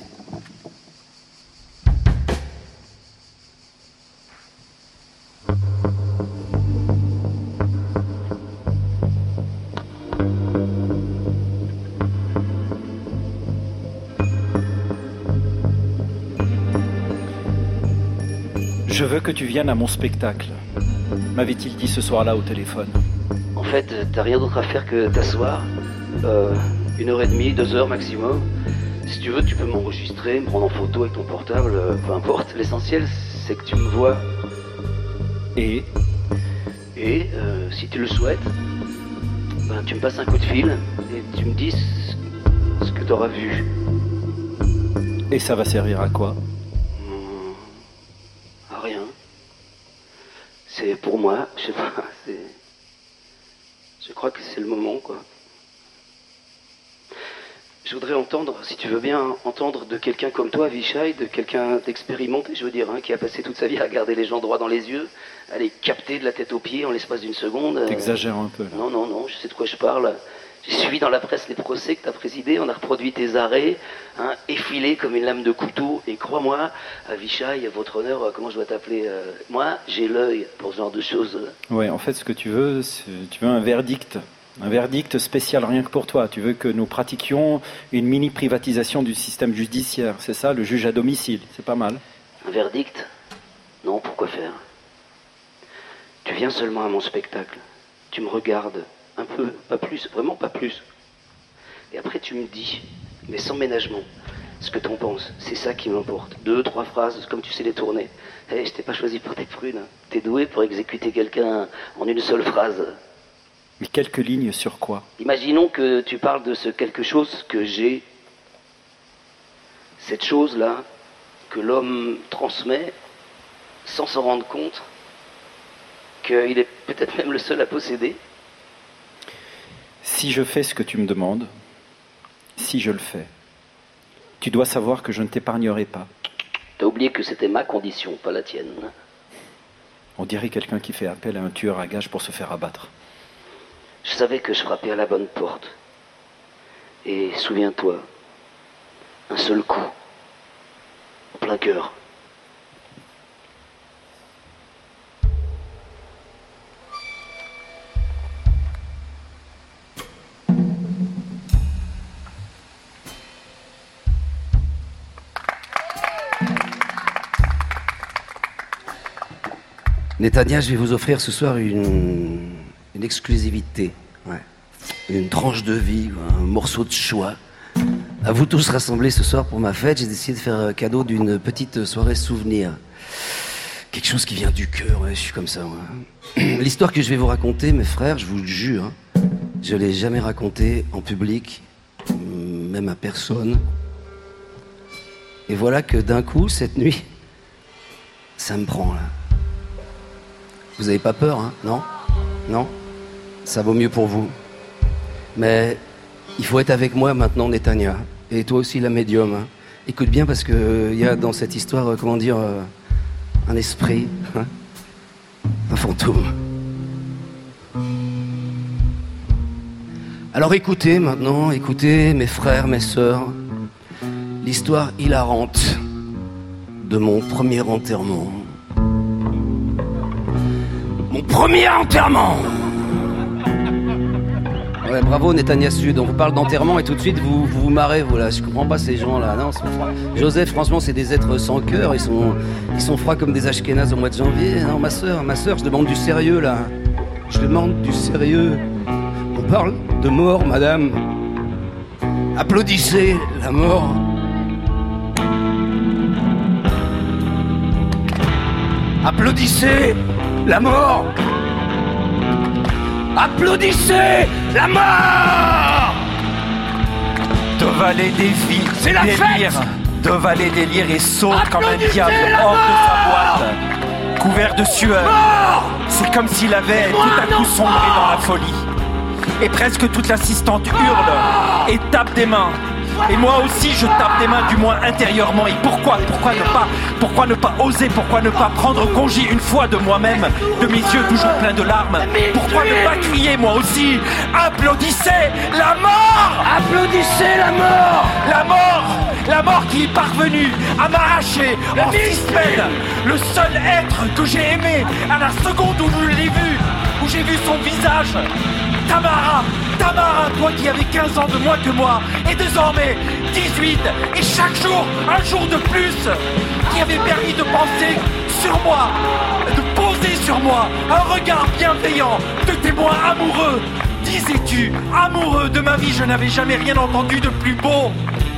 Je veux que tu viennes à mon spectacle, m'avait-il dit ce soir-là au téléphone. En fait, t'as rien d'autre à faire que t'asseoir. 1h30, 2h maximum. Si tu veux, tu peux m'enregistrer, me prendre en photo avec ton portable, peu importe. L'essentiel, c'est que tu me vois. Et si tu le souhaites, tu me passes un coup de fil et tu me dis ce que t'auras vu. Et ça va servir à quoi? Rien. C'est pour moi, je sais pas, je crois que c'est le moment, quoi. Je voudrais entendre, si tu veux bien, entendre de quelqu'un comme toi, Avishai, de quelqu'un d'expérimenté, je veux dire, hein, qui a passé toute sa vie à regarder les gens droit dans les yeux, à les capter de la tête aux pieds en l'espace d'une seconde. T'exagères un peu, là. Non, je sais de quoi je parle. J'ai suivi dans la presse les procès que tu as présidés, on a reproduit tes arrêts, hein, effilés comme une lame de couteau. Et crois-moi, Avishai, votre honneur, comment je dois t'appeler? Moi, j'ai l'œil pour ce genre de choses. Ouais, en fait, ce que tu veux, tu veux un verdict. Un verdict spécial rien que pour toi. Tu veux que nous pratiquions une mini-privatisation du système judiciaire. C'est ça, le juge à domicile. C'est pas mal. Un verdict? Non, pourquoi faire? Tu viens seulement à mon spectacle. Tu me regardes. Un peu, pas plus, vraiment pas plus. Et après tu me dis, mais sans ménagement, ce que t'en penses, c'est ça qui m'importe. 2, 3 phrases, comme tu sais les tourner. Je t'ai pas choisi pour tes prunes. T'es doué pour exécuter quelqu'un en une seule phrase. Mais quelques lignes sur quoi? Imaginons que tu parles de ce quelque chose que j'ai. Cette chose-là, que l'homme transmet, sans s'en rendre compte, qu'il est peut-être même le seul à posséder. Si je fais ce que tu me demandes, si je le fais, tu dois savoir que je ne t'épargnerai pas. T'as oublié que c'était ma condition, pas la tienne. On dirait quelqu'un qui fait appel à un tueur à gages pour se faire abattre. Je savais que je frappais à la bonne porte. Et souviens-toi, un seul coup, en plein cœur. Netanya, je vais vous offrir ce soir une exclusivité. Ouais. une tranche de vie, un morceau de choix. À vous tous rassemblés ce soir pour ma fête, j'ai décidé de faire cadeau d'une petite soirée souvenir. Quelque chose qui vient du cœur, ouais, je suis comme ça, moi. L'histoire que je vais vous raconter, mes frères, je vous le jure, hein, je l'ai jamais racontée en public, même à personne. Et voilà que d'un coup, cette nuit, ça me prend, là. Vous avez pas peur, hein? Non? Non? Ça vaut mieux pour vous. Mais il faut être avec moi maintenant, Netanya. Et toi aussi, la médium. Hein. Écoute bien, parce qu'il y a dans cette histoire, comment dire, un esprit, hein, un fantôme. Alors écoutez maintenant, écoutez mes frères, mes sœurs, l'histoire hilarante de mon premier enterrement. Mon premier enterrement! Ouais, bravo Netanya Sud, on vous parle d'enterrement et tout de suite vous marrez, vous là. Je comprends pas ces gens là, non, Joseph, franchement, c'est des êtres sans cœur, ils sont froids comme des ashkénazes au mois de janvier. Non, ma sœur, je demande du sérieux là. Je demande du sérieux. On parle de mort, madame. Applaudissez la mort. Applaudissez la mort. Applaudissez la mort. Devalet dévie, c'est la délire, fête. Devalet délire et saute comme un diable la hors de sa mort. boîte, couvert de sueur. Mort. C'est comme s'il avait tout à coup sombré dans la folie. Et presque toute l'assistante hurle et tape des mains. Et moi aussi je tape des mains, du moins intérieurement. Et pourquoi ne pas oser, pourquoi ne pas prendre congé une fois de moi-même, de mes yeux toujours pleins de larmes? Pourquoi ne pas crier moi aussi? Applaudissez la mort! Applaudissez la mort. La mort qui est parvenue à m'arracher en 6 semaines le seul être que j'ai aimé à la seconde où je l'ai vu, où j'ai vu son visage. Tamara, toi qui avais 15 ans de moins que moi, et désormais 18, et chaque jour, un jour de plus, qui avait permis de penser sur moi, de poser sur moi un regard bienveillant, de témoin amoureux. Disais-tu, amoureux de ma vie, je n'avais jamais rien entendu de plus beau.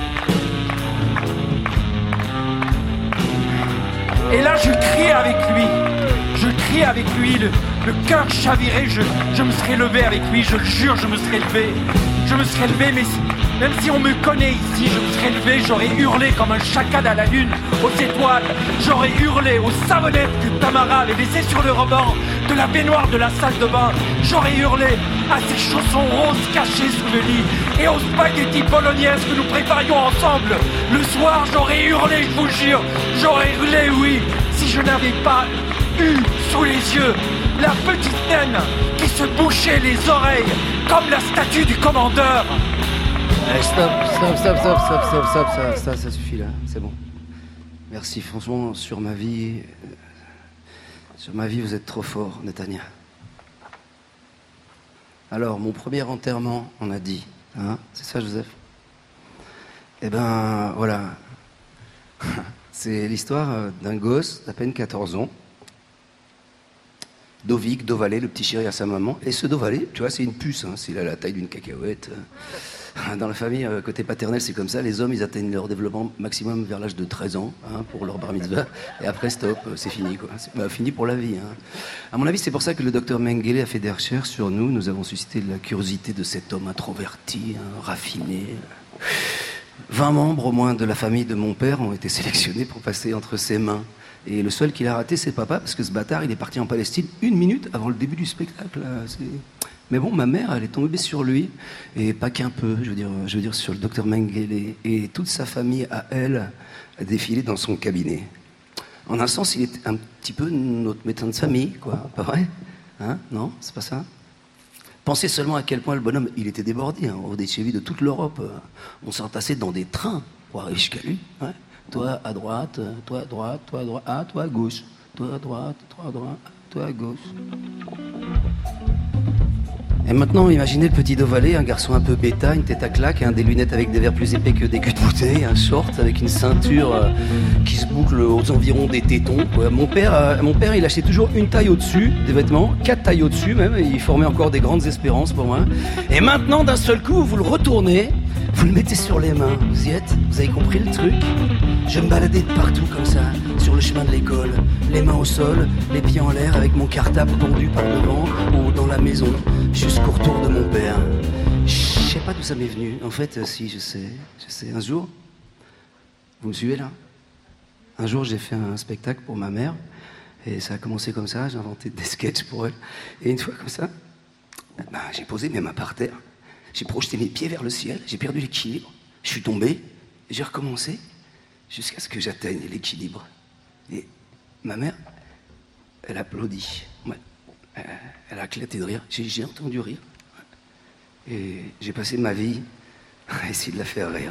Et là, je criais avec lui, le cœur chaviré, je me serais levé avec lui, je le jure, je me serais levé, mais même si on me connaît ici, je me serais levé, j'aurais hurlé comme un chacal à la lune, aux étoiles, j'aurais hurlé aux savonnettes que Tamara avait laissées sur le rebord de la baignoire de la salle de bain, j'aurais hurlé à ses chaussons roses cachés sous le lit, et aux spaghettis bolognaises que nous préparions ensemble. Le soir, j'aurais hurlé, je vous le jure, j'aurais hurlé, oui, si je n'avais pas eu sous les yeux la petite naine qui se bouchait les oreilles comme la statue du commandeur. Allez, stop, ça suffit là, c'est bon. Merci, franchement, sur ma vie, vous êtes trop fort, Netanya. Alors, mon premier enterrement, on a dit, hein, c'est ça, Joseph? Eh ben, voilà. C'est l'histoire d'un gosse d'à peine 14 ans. Dovic, Dovalet, le petit chéri à sa maman. Et ce Dovalet, tu vois, c'est une puce, hein, c'est la taille d'une cacahuète. Dans la famille, côté paternel, c'est comme ça. Les hommes, ils atteignent leur développement maximum vers l'âge de 13 ans, hein, pour leur bar mitzvah. Et après, stop, c'est fini, quoi. C'est fini pour la vie. Hein. À mon avis, c'est pour ça que le docteur Mengele a fait des recherches sur nous. Nous avons suscité la curiosité de cet homme introverti, hein, raffiné. 20 membres au moins de la famille de mon père ont été sélectionnés pour passer entre ses mains. Et le seul qu'il a raté, c'est papa, parce que ce bâtard, il est parti en Palestine 1 minute avant le début du spectacle. Mais bon, ma mère, elle est tombée sur lui, et pas qu'un peu, je veux dire sur le docteur Mengele. Et toute sa famille, à elle, a défilé dans son cabinet. En un sens, il est un petit peu notre médecin de famille, quoi, pas vrai? Hein? Non, c'est pas ça? Pensez seulement à quel point le bonhomme, il était débordé, hein, au décheville de toute l'Europe. On s'entassait dans des trains pour arriver jusqu'à lui. Ouais. Toi à droite, toi à droite, toi à droite, ah, toi à gauche. Toi à droite, toi à droite, toi à gauche. Et maintenant, imaginez le petit Dovalet, un garçon un peu bêta, une tête à claque, des lunettes avec des verres plus épais que des culs de bouteille, un short avec une ceinture qui se boucle aux environs des tétons. Ouais, mon père, il achetait toujours une taille au-dessus des vêtements, 4 tailles au-dessus même, et il formait encore des grandes espérances pour moi. Et maintenant, d'un seul coup, vous le retournez, vous le mettez sur les mains. Vous y êtes? Vous avez compris le truc? Je me baladais de partout comme ça, sur le chemin de l'école, les mains au sol, les pieds en l'air, avec mon cartable tendu par devant ou dans la maison, jusqu'au retour de mon père. Je sais pas d'où ça m'est venu. En fait, si, je sais. Un jour, vous me suivez là? Un jour, j'ai fait un spectacle pour ma mère, et ça a commencé comme ça, j'ai inventé des sketchs pour elle. Et une fois comme ça, j'ai posé mes mains par terre, j'ai projeté mes pieds vers le ciel, j'ai perdu l'équilibre, je suis tombé, et j'ai recommencé, jusqu'à ce que j'atteigne l'équilibre. Et ma mère, elle applaudit. Ouais. Elle a éclaté de rire. J'ai entendu rire. Et j'ai passé ma vie à essayer de la faire rire.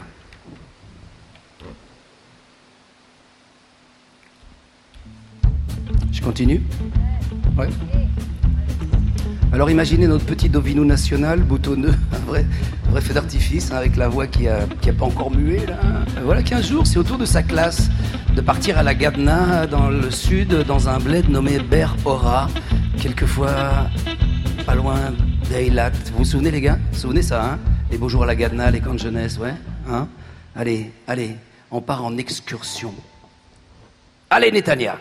Je continue? Ouais. Alors imaginez notre petit Dovinou national, boutonneux, un vrai feu d'artifice, avec la voix qui a pas encore mué, là. Voilà qu'un jour, c'est au tour de sa classe de partir à la Gadna, dans le sud, dans un bled nommé Ber Ora, quelquefois pas loin d'Eilat. Vous vous souvenez, les gars? Vous vous souvenez ça, hein? Les beaux jours à la Gadna, les camps de jeunesse, ouais? Hein? Allez, on part en excursion. Allez, Netanya!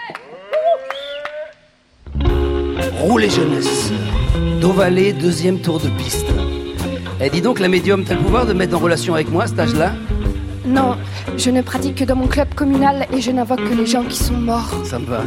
Roulez jeunesse. Dovalet, 2e tour de piste. Eh, dis donc, la médium, t'as le pouvoir de me mettre en relation avec moi à cet âge-là? Non, je ne pratique que dans mon club communal et je n'invoque que les gens qui sont morts. Ça me va.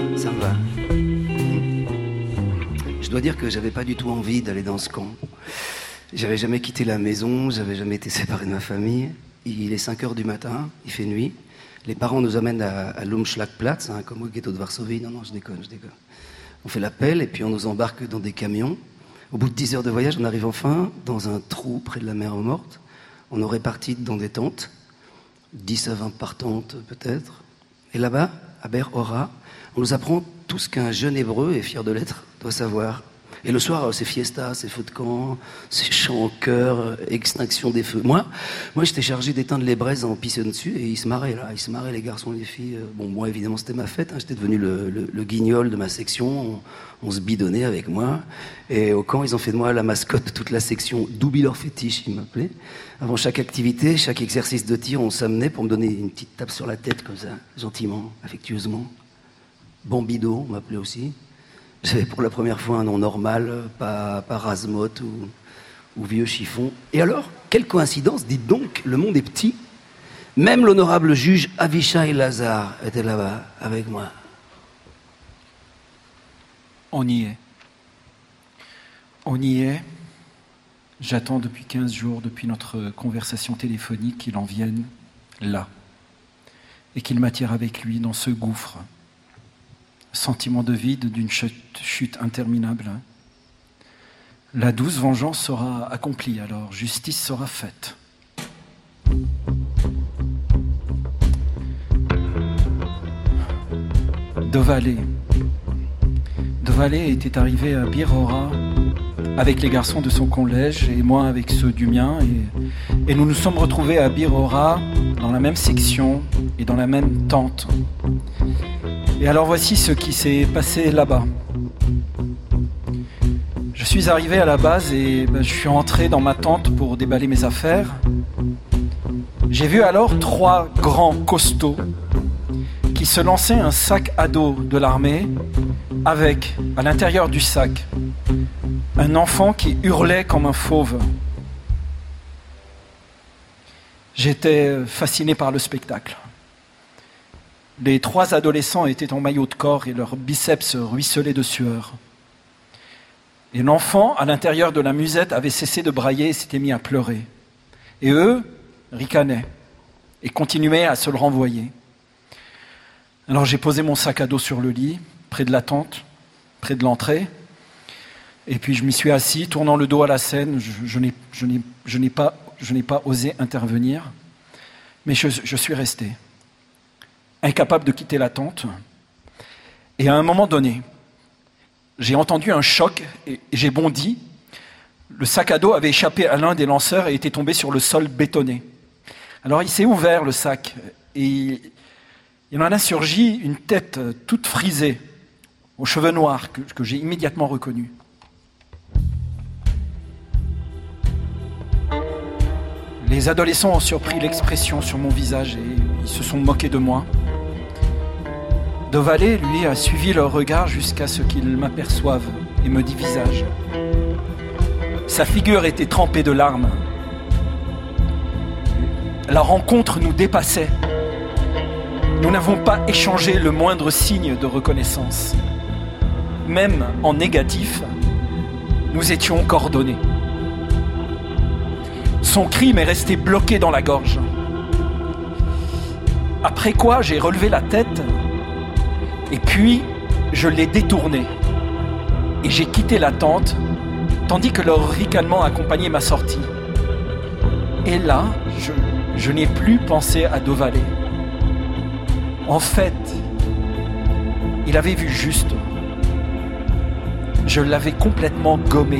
Je dois dire que j'avais pas du tout envie d'aller dans ce camp. J'avais jamais quitté la maison, j'avais jamais été séparé de ma famille. Il est 5h du matin, il fait nuit. Les parents nous amènent à Lumschlagplatz, comme au ghetto de Varsovie. Non, je déconne. On fait l'appel et puis on nous embarque dans des camions. Au bout de 10 heures de voyage, on arrive enfin dans un trou près de la mer morte. On nous répartit dans des tentes, 10 à 20 par tente peut-être. Et là-bas, à Ber Ora, on nous apprend tout ce qu'un jeune hébreu, et fier de l'être, doit savoir. Et le soir, c'est fiesta, c'est feux de camp, c'est chant en chœur, extinction des feux. Moi, j'étais chargé d'éteindre les braises en pissant dessus, et ils se marraient les garçons et les filles. Bon, moi, évidemment, c'était ma fête, j'étais devenu le guignol de ma section, on se bidonnait avec moi. Et au camp, ils ont fait de moi la mascotte de toute la section, doubileur fétiche, ils m'appelaient. Avant chaque activité, chaque exercice de tir, on s'amenait pour me donner une petite tape sur la tête, comme ça, gentiment, affectueusement. Bambido, on m'appelait aussi. J'avais pour la première fois un nom normal, pas Razmotte ou vieux chiffon. Et alors, quelle coïncidence, dites donc, le monde est petit. Même l'honorable juge Avishai Lazar était là-bas, avec moi. On y est. J'attends depuis 15 jours, depuis notre conversation téléphonique, qu'il en vienne là. Et qu'il m'attire avec lui dans ce gouffre. Sentiment de vide d'une chute interminable. La douce vengeance sera accomplie, alors justice sera faite. Dovalet était arrivé à Bir Ora avec les garçons de son collège et moi avec ceux du mien. Et nous nous sommes retrouvés à Bir Ora dans la même section et dans la même tente. Et alors voici ce qui s'est passé là-bas. Je suis arrivé à la base et je suis entré dans ma tente pour déballer mes affaires. J'ai vu alors 3 grands costauds qui se lançaient un sac à dos de l'armée avec, à l'intérieur du sac, un enfant qui hurlait comme un fauve. J'étais fasciné par le spectacle. Les 3 adolescents étaient en maillot de corps et leurs biceps ruisselaient de sueur. Et l'enfant, à l'intérieur de la musette, avait cessé de brailler et s'était mis à pleurer. Et eux ricanaient et continuaient à se le renvoyer. Alors j'ai posé mon sac à dos sur le lit, près de la tente, près de l'entrée. Et puis je m'y suis assis, tournant le dos à la scène. Je n'ai pas osé intervenir, mais je suis resté. Incapable de quitter la tente. Et à un moment donné, j'ai entendu un choc et j'ai bondi. Le sac à dos avait échappé à l'un des lanceurs et était tombé sur le sol bétonné. Alors il s'est ouvert, le sac, et il en a surgi une tête toute frisée, aux cheveux noirs, que j'ai immédiatement reconnue. Les adolescents ont surpris l'expression sur mon visage et ils se sont moqués de moi. Dovalet, lui, a suivi leur regard jusqu'à ce qu'il m'aperçoive et me dit visage. Sa figure était trempée de larmes. La rencontre nous dépassait. Nous n'avons pas échangé le moindre signe de reconnaissance. Même en négatif, nous étions coordonnés. Son cri m'est resté bloqué dans la gorge. Après quoi, j'ai relevé la tête et puis je l'ai détourné. Et j'ai quitté la tente, tandis que leur ricanement accompagnait ma sortie. Et là, je n'ai plus pensé à Dovalet. En fait, il avait vu juste. Je l'avais complètement gommé.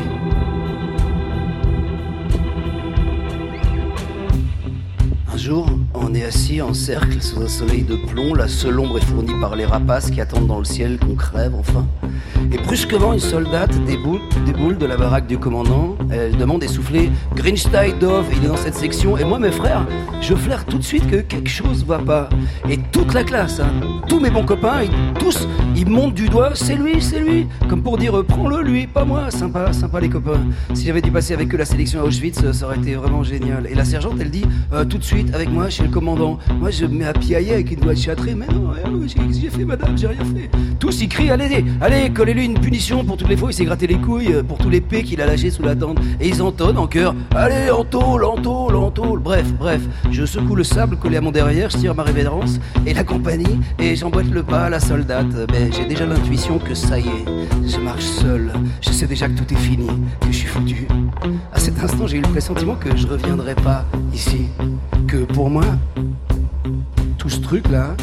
Un jour, on est assis en cercle sous un soleil de plomb. La seule ombre est fournie par les rapaces qui attendent dans le ciel qu'on crève enfin. Et brusquement, une soldate déboule de la baraque du commandant. Elle demande essoufflée « Grünsteidov », il est dans cette section. Et moi, mes frères, je flaire tout de suite que quelque chose va pas. Et toute la classe, tous mes bons copains, tous, ils montent du doigt « c'est lui ». Comme pour dire « prends-le, lui, pas moi ». Sympa les copains. Si j'avais dû passer avec eux la sélection à Auschwitz, ça aurait été vraiment génial. Et la sergente, elle dit « tout de suite, avec moi, chez le commandant ». Moi, je me mets à piailler avec une doigt châtrée. Mais non, j'ai fait, madame, j'ai rien fait. Tous, ils crient « allez, collez-lui une punition pour toutes les fois il s'est gratté les couilles, pour tous les pets qu'il a lâchés sous la tente. Et ils entonnent en chœur « Allez, en tôle ». Bref, je secoue le sable collé à mon derrière, je tire ma révérence et la compagnie, et j'emboîte le pas à la soldate. Mais j'ai déjà l'intuition que ça y est, je marche seul. Je sais déjà que tout est fini, que je suis foutu. À cet instant, j'ai eu le pressentiment que je reviendrai pas ici. Que pour moi, tout ce truc-là,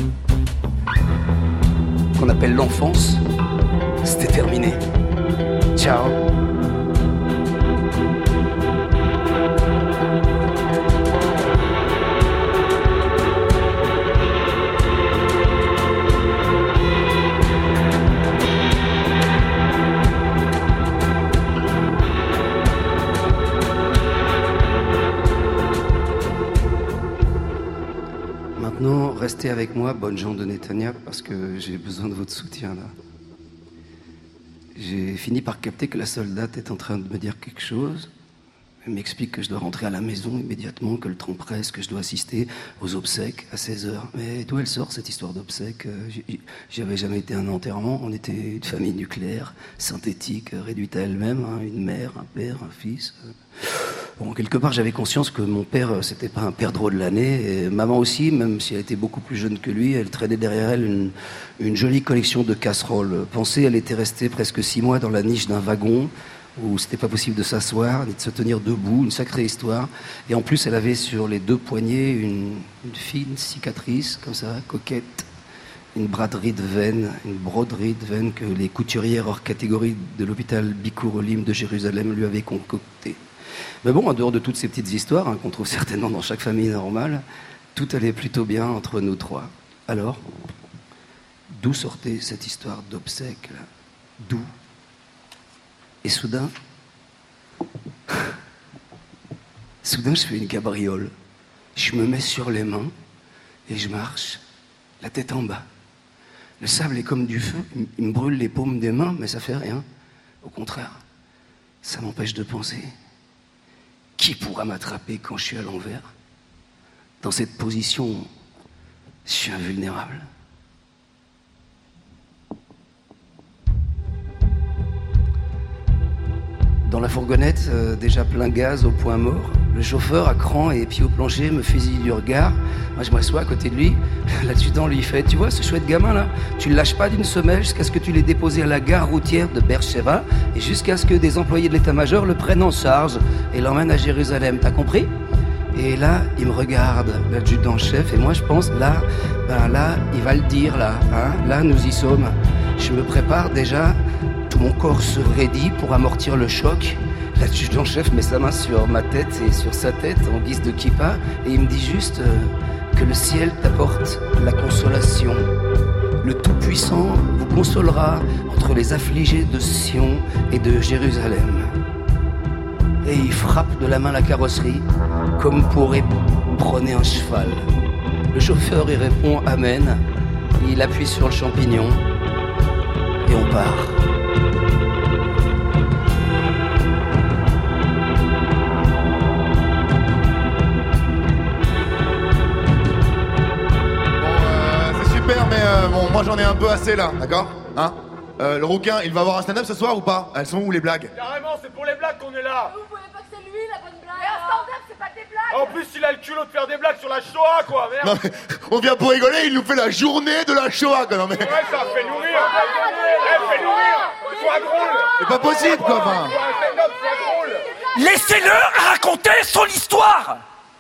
qu'on appelle l'enfance, c'était terminé. Ciao. Maintenant, restez avec moi, bonnes gens de Netanya, parce que j'ai besoin de votre soutien là. J'ai fini par capter que la soldate est en train de me dire quelque chose. Elle m'explique que je dois rentrer à la maison immédiatement, que le train presse, que je dois assister aux obsèques à 16h. Mais d'où elle sort cette histoire d'obsèques? J'avais jamais été à un enterrement. On était une famille nucléaire, synthétique, réduite à elle-même, une mère, un père, un fils. Bon, quelque part, j'avais conscience que mon père, c'était pas un perdreau de l'année. Et maman aussi, même si elle était beaucoup plus jeune que lui, elle traînait derrière elle une jolie collection de casseroles. Pensez, elle était restée presque 6 mois dans la niche d'un wagon où c'était pas possible de s'asseoir ni de se tenir debout, une sacrée histoire. Et en plus, elle avait sur les 2 poignets une fine cicatrice, comme ça, coquette, une braderie de veine, une broderie de veine que les couturières hors catégorie de l'hôpital Bikour Olim de Jérusalem lui avaient concocté. Mais bon, en dehors de toutes ces petites histoires, qu'on trouve certainement dans chaque famille normale, tout allait plutôt bien entre nous 3. Alors, d'où sortait cette histoire d'obsèques, là? D'où? Et soudain, je fais une cabriole. Je me mets sur les mains et je marche, la tête en bas. Le sable est comme du feu, il me brûle les paumes des mains, mais ça fait rien. Au contraire, ça m'empêche de penser. Qui pourra m'attraper quand je suis à l'envers? Dans cette position, je suis invulnérable. Dans la fourgonnette, déjà plein gaz au point mort, le chauffeur à cran et pied au plancher me fusille du regard. Moi je m'assois à côté de lui, l'adjudant lui fait « Tu vois ce chouette gamin là, tu le lâches pas d'une semelle jusqu'à ce que tu l'aies déposé à la gare routière de Beersheba et jusqu'à ce que des employés de l'état-major le prennent en charge et l'emmènent à Jérusalem, t'as compris ?» Et là, il me regarde, l'adjudant-chef, et moi je pense, là, il va le dire, là, nous y sommes. Je me prépare déjà, tout mon corps se raidit pour amortir le choc. L'adjudant-chef met sa main sur ma tête et sur sa tête en guise de kippa et il me dit juste que le ciel t'apporte la consolation. Le Tout-Puissant vous consolera entre les affligés de Sion et de Jérusalem. Et il frappe de la main la carrosserie comme pour épronner un cheval. Le chauffeur y répond Amen. Il appuie sur le champignon et on part. Mais bon, moi j'en ai un peu assez là, d'accord hein le rouquin, il va avoir un stand-up ce soir ou pas? Elles sont où les blagues? Carrément, c'est pour les blagues qu'on est là. Vous voyez pas que c'est lui la bonne blague? Mais un stand-up, c'est pas des blagues. En plus, il a le culot de faire des blagues sur la Shoah, quoi, merde. Non mais, on vient pour rigoler, il nous fait la journée de la Shoah, quoi, non mais... Ouais, ça fait nourrir. Fait nourrir. Sois drôle. C'est pas possible, quoi, enfin. Sois un stand-up, sois drôle. Laissez-le raconter son histoire.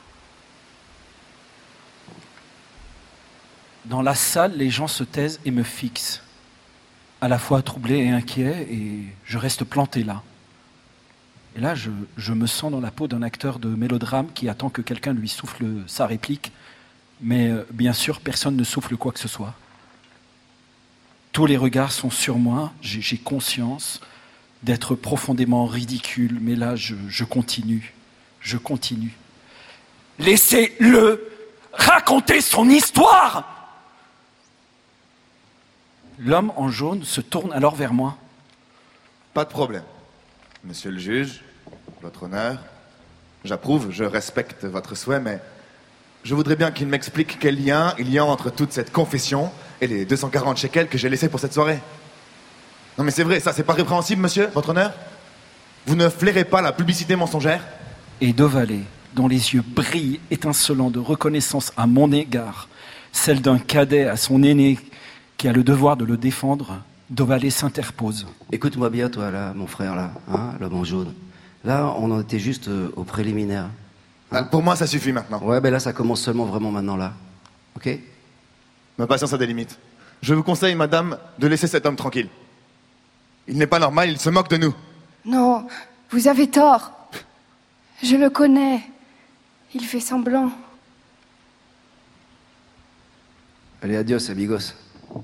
Dans la salle, les gens se taisent et me fixent, à la fois troublé et inquiet, et je reste planté là. Et là, je me sens dans la peau d'un acteur de mélodrame qui attend que quelqu'un lui souffle sa réplique, mais bien sûr, personne ne souffle quoi que ce soit. Tous les regards sont sur moi, j'ai conscience d'être profondément ridicule, mais là, je continue. Laissez-le raconter son histoire. L'homme en jaune se tourne alors vers moi. Pas de problème. Monsieur le juge, votre honneur, j'approuve, je respecte votre souhait, mais je voudrais bien qu'il m'explique quel lien il y a entre toute cette confession et les 240 shekels que j'ai laissés pour cette soirée. Non mais c'est vrai, ça c'est pas répréhensible, monsieur, votre honneur? Vous ne flairez pas la publicité mensongère? Et Dovalet, dont les yeux brillent, étincelants de reconnaissance à mon égard, celle d'un cadet à son aîné qui a le devoir de le défendre, Dovalet s'interpose. Écoute-moi bien, toi, là, mon frère, là, hein, l'homme en jaune. Là, on en était juste au préliminaire. Ah, pour moi, ça suffit maintenant. Ouais, ben là, ça commence seulement vraiment maintenant, là. Ok? Ma patience a des limites. Je vous conseille, madame, de laisser cet homme tranquille. Il n'est pas normal, il se moque de nous. Non, vous avez tort. Je le connais. Il fait semblant. Allez, adios, amigos.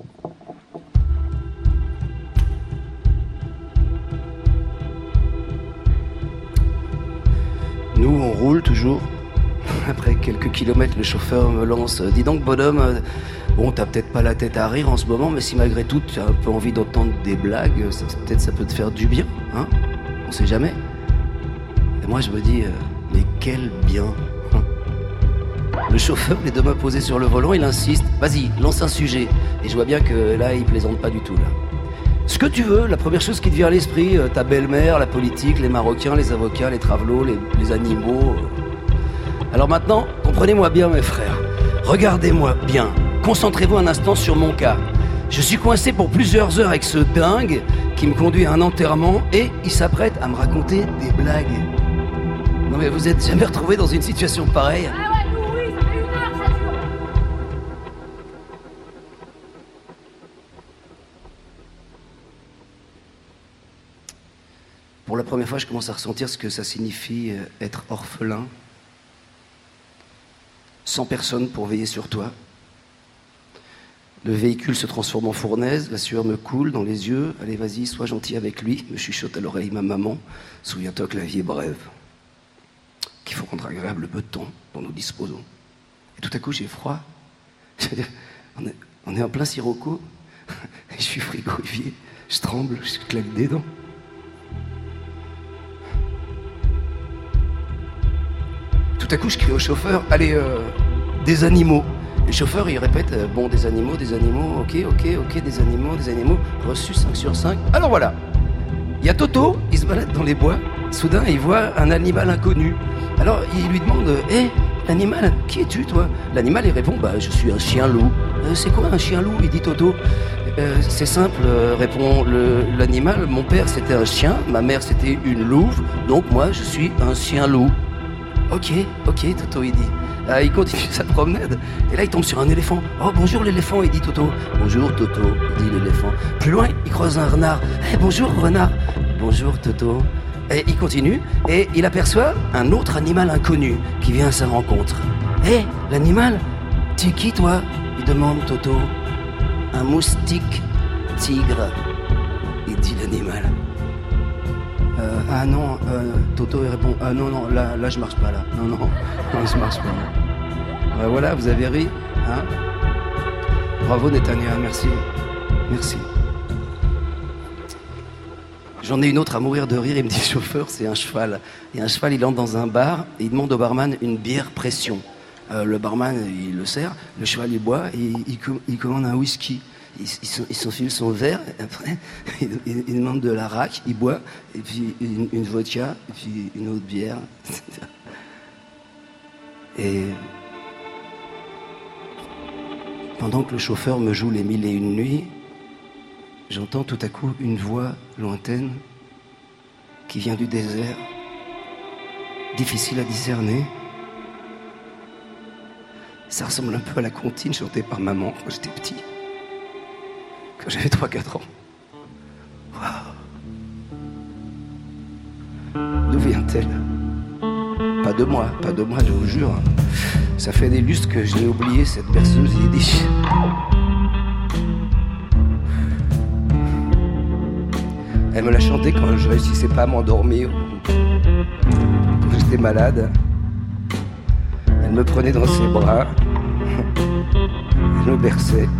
Nous, on roule toujours. Après quelques kilomètres, le chauffeur me lance. Dis donc, bonhomme, bon, t'as peut-être pas la tête à rire en ce moment, mais si malgré tout, tu as un peu envie d'entendre des blagues, peut-être ça peut te faire du bien, hein? On sait jamais. Et moi, je me dis, mais quel bien. Le chauffeur, les deux mains posées sur le volant, il insiste. Vas-y, lance un sujet. Et je vois bien que là, il plaisante pas du tout, là. Ce que tu veux, la première chose qui te vient à l'esprit, ta belle-mère, la politique, les Marocains, les avocats, les travelots, les animaux. Alors maintenant, comprenez-moi bien, mes frères. Regardez-moi bien. Concentrez-vous un instant sur mon cas. Je suis coincé pour plusieurs heures avec ce dingue qui me conduit à un enterrement et il s'apprête à me raconter des blagues. Non mais vous êtes jamais retrouvé dans une situation pareille? Ah ouais, nous oui, ça fait 1 heure, ça dure. Pour la première fois, je commence à ressentir ce que ça signifie être orphelin, sans personne pour veiller sur toi. Le véhicule se transforme en fournaise, la sueur me coule dans les yeux. Allez, vas-y, sois gentil avec lui, me chuchote à l'oreille ma maman. Souviens-toi que la vie est brève, qu'il faut rendre agréable le peu de temps dont nous disposons. Et tout à coup, j'ai froid. On est en plein sirocco, et je suis frigorifié, je tremble, je claque des dents. Tout à coup, je crie au chauffeur, allez, des animaux. Le chauffeur, il répète, bon, des animaux, ok, des animaux, reçu 5 sur 5. Alors voilà, il y a Toto, il se balade dans les bois, soudain, il voit un animal inconnu. Alors, il lui demande, hé, l'animal, qui es-tu, toi? L'animal, il répond, bah, je suis un chien-loup. C'est quoi un chien-loup? Il dit Toto. C'est simple, répond l'animal, mon père, c'était un chien, ma mère, c'était une louve, donc moi, je suis un chien-loup. Ok, Toto, il dit. Il continue sa promenade, et là il tombe sur un éléphant. Oh, bonjour l'éléphant, il dit Toto. Bonjour Toto, dit l'éléphant. Plus loin, il croise un renard. Bonjour renard. Bonjour Toto. Et il continue, et il aperçoit un autre animal inconnu qui vient à sa rencontre. Hé, l'animal, tu es qui toi? Il demande Toto. Un moustique tigre, il dit l'animal. Ah non, Toto il répond, ah non, là je marche pas là. Non, je marche pas. Ben voilà, vous avez ri, hein? Bravo Netanya, merci. J'en ai une autre à mourir de rire, il me dit chauffeur, c'est un cheval. Et un cheval, il entre dans un bar et il demande au barman une bière pression. Le barman, il le sert, le cheval, il boit et il commande un whisky. Il s'enfile son verre, et après, il demande de la rack, il boit, et puis une vodka, et puis une autre bière, etc. Et pendant que le chauffeur me joue les 1001 nuits, j'entends tout à coup une voix lointaine qui vient du désert, difficile à discerner. Ça ressemble un peu à la comptine chantée par maman quand j'étais petit. Quand j'avais 3-4 ans. Waouh. D'où vient-elle? Pas de moi, je vous jure. Ça fait des lustres que j'ai oublié cette berceuse yiddish. Elle me l'a chanté quand je réussissais pas à m'endormir. Quand j'étais malade. Elle me prenait dans ses bras. Elle me berçait.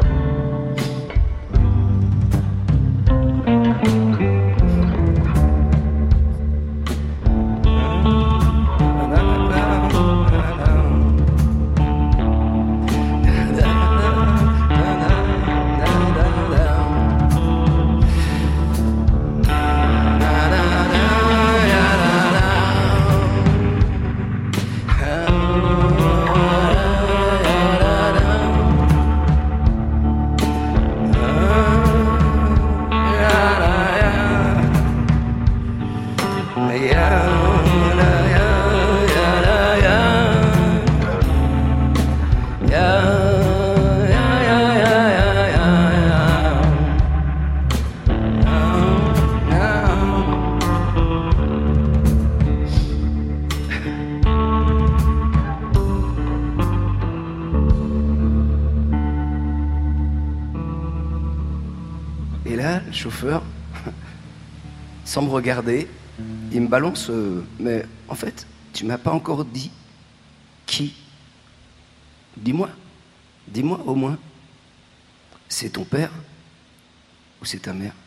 Chauffeur, sans me regarder, il me balance mais en fait, tu m'as pas encore dit qui. Dis-moi au moins. C'est ton père ou c'est ta mère?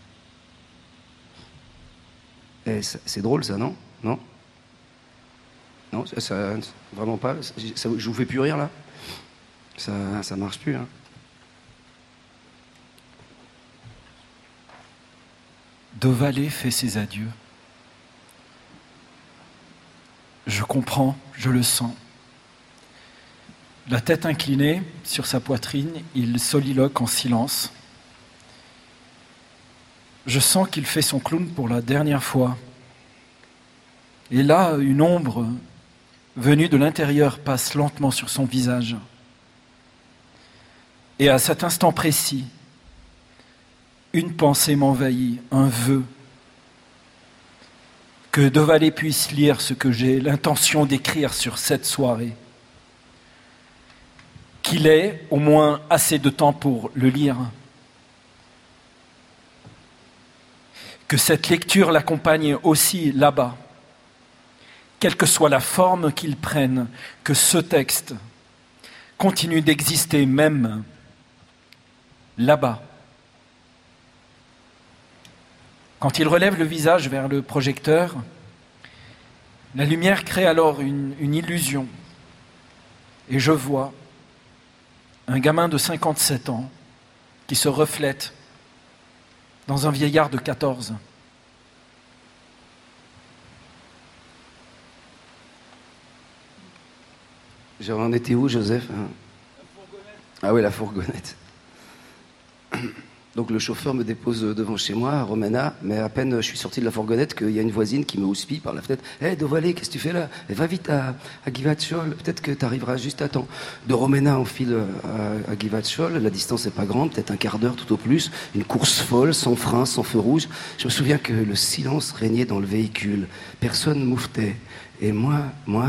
Eh, c'est drôle ça, non? Non, ça vraiment pas. Je vous fais plus rire là? Ça marche plus, hein. Dovalet fait ses adieux. Je comprends, je le sens. La tête inclinée sur sa poitrine, il soliloque en silence. Je sens qu'il fait son clown pour la dernière fois. Et là, une ombre venue de l'intérieur passe lentement sur son visage. Et à cet instant précis, une pensée m'envahit, un vœu. Que Dovalet puisse lire ce que j'ai l'intention d'écrire sur cette soirée. Qu'il ait au moins assez de temps pour le lire. Que cette lecture l'accompagne aussi là-bas. Quelle que soit la forme qu'il prenne, que ce texte continue d'exister même là-bas. Quand il relève le visage vers le projecteur, la lumière crée alors une illusion. Et je vois un gamin de 57 ans qui se reflète dans un vieillard de 14. J'en étais où, Joseph? Ah oui, la fourgonnette. Donc le chauffeur me dépose devant chez moi, à Romena, mais à peine je suis sorti de la fourgonnette qu'il y a une voisine qui me houspille par la fenêtre. « Hé, Dovalé, qu'est-ce que tu fais là ? Va vite à Givacciol, peut-être que tu arriveras juste à temps. » De Romena, on file à Givacciol, la distance n'est pas grande, peut-être un quart d'heure tout au plus. Une course folle, sans frein, sans feu rouge. Je me souviens que le silence régnait dans le véhicule. Personne mouftait. Et moi,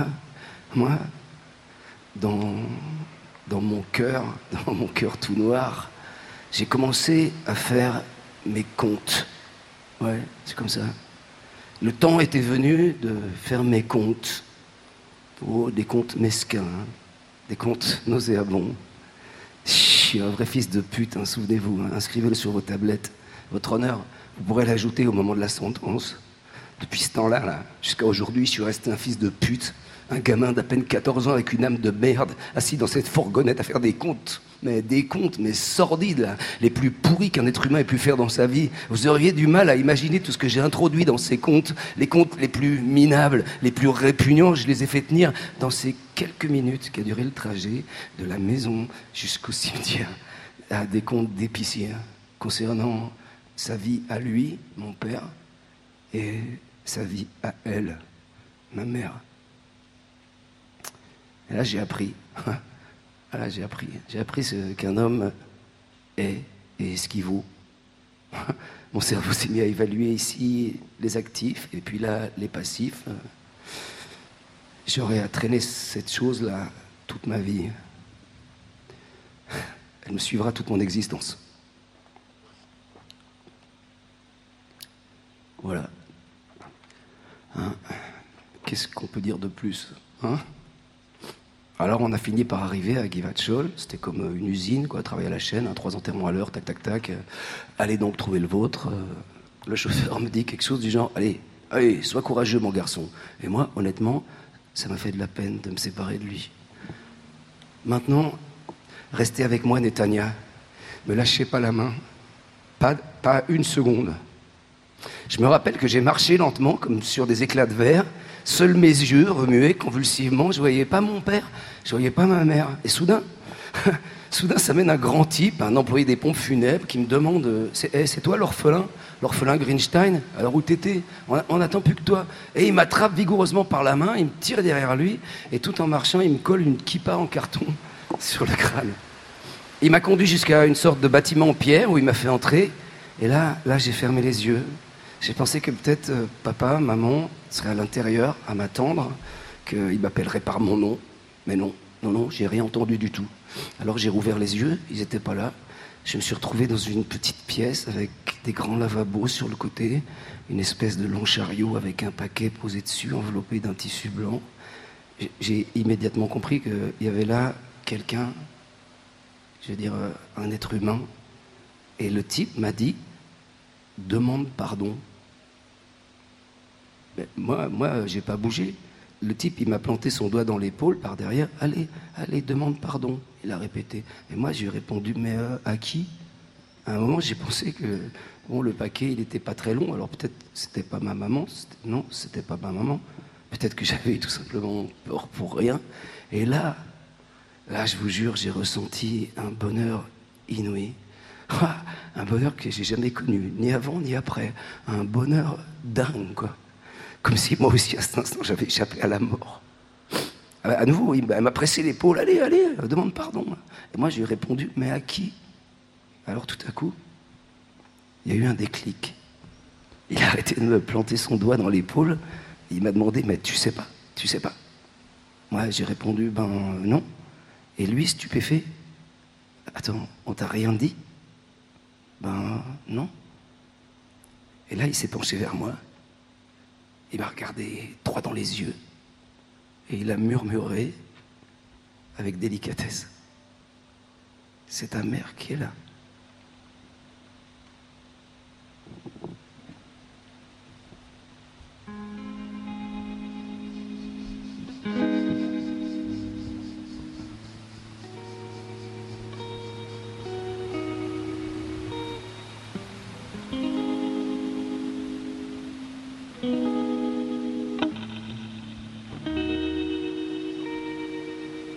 dans mon cœur tout noir, j'ai commencé à faire mes comptes. Ouais, c'est comme ça. Le temps était venu de faire mes comptes. Oh, des comptes mesquins, hein. Des comptes nauséabonds. Je suis un vrai fils de pute, hein, souvenez-vous. Hein. Inscrivez-le sur vos tablettes. Votre honneur, vous pourrez l'ajouter au moment de la sentence. Depuis ce temps-là, jusqu'à aujourd'hui, je suis resté un fils de pute. Un gamin d'à peine 14 ans avec une âme de merde, assis dans cette fourgonnette à faire des comptes. Mais des comptes, mais sordides, là, les plus pourris qu'un être humain ait pu faire dans sa vie. Vous auriez du mal à imaginer tout ce que j'ai introduit dans ces comptes. Les comptes les plus minables, les plus répugnants, je les ai fait tenir dans ces quelques minutes qu'a duré le trajet de la maison jusqu'au cimetière. À des comptes d'épicier concernant sa vie à lui, mon père, et sa vie à elle, ma mère. Et là, j'ai appris. Voilà, j'ai appris ce qu'un homme est et ce qu'il vaut. Mon cerveau s'est mis à évaluer ici les actifs et puis là, les passifs. J'aurais à traîner cette chose-là toute ma vie. Elle me suivra toute mon existence. Voilà. Hein ? Qu'est-ce qu'on peut dire de plus, hein ? Alors on a fini par arriver à Givacciol, c'était comme une usine, quoi, travailler à la chaîne, 3 enterrements à l'heure, tac, tac, tac. Allez donc trouver le vôtre. Le chauffeur me dit quelque chose du genre, allez, sois courageux mon garçon. Et moi, honnêtement, ça m'a fait de la peine de me séparer de lui. Maintenant, restez avec moi, Netanya. Me lâchez pas la main, pas une seconde. Je me rappelle que j'ai marché lentement, comme sur des éclats de verre. Seuls mes yeux remuaient convulsivement. Je voyais pas mon père, je voyais pas ma mère. Et soudain, ça mène un grand type, un employé des pompes funèbres, qui me demande c'est toi l'orphelin Greenstein? Alors où t'étais? On n'attend plus que toi. Et il m'attrape vigoureusement par la main, il me tire derrière lui, et tout en marchant, il me colle une kippa en carton sur le crâne. Il m'a conduit jusqu'à une sorte de bâtiment en pierre où il m'a fait entrer. Et là, j'ai fermé les yeux. J'ai pensé que peut-être papa, maman seraient à l'intérieur à m'attendre, qu'ils m'appelleraient par mon nom. Mais non, j'ai rien entendu du tout. Alors j'ai rouvert les yeux, ils n'étaient pas là. Je me suis retrouvé dans une petite pièce avec des grands lavabos sur le côté, une espèce de long chariot avec un paquet posé dessus, enveloppé d'un tissu blanc. J'ai immédiatement compris qu'il y avait là quelqu'un, je veux dire un être humain. Et le type m'a dit « Demande pardon ». Mais moi, j'ai pas bougé. Le type, il m'a planté son doigt dans l'épaule par derrière. Allez, demande pardon. Il a répété. Et moi, j'ai répondu, mais à qui? À un moment, j'ai pensé que le paquet, il était pas très long. Alors peut-être c'était pas ma maman. Non, c'était pas ma maman. Peut-être que j'avais tout simplement peur pour rien. Et là, je vous jure, j'ai ressenti un bonheur inouï. Un bonheur que j'ai jamais connu, ni avant ni après. Un bonheur dingue, quoi. Comme si moi aussi, à cet instant, j'avais échappé à la mort. À nouveau, il m'a pressé l'épaule. Allez, demande pardon. Et moi, je lui ai répondu, mais à qui? Alors tout à coup, il y a eu un déclic. Il a arrêté de me planter son doigt dans l'épaule. Et il m'a demandé, mais tu sais pas? Moi, j'ai répondu, non. Et lui, stupéfait, attends, on t'a rien dit? Non. Et là, il s'est penché vers moi. Il m'a regardé droit dans les yeux. Et il a murmuré avec délicatesse. C'est ta mère qui est là.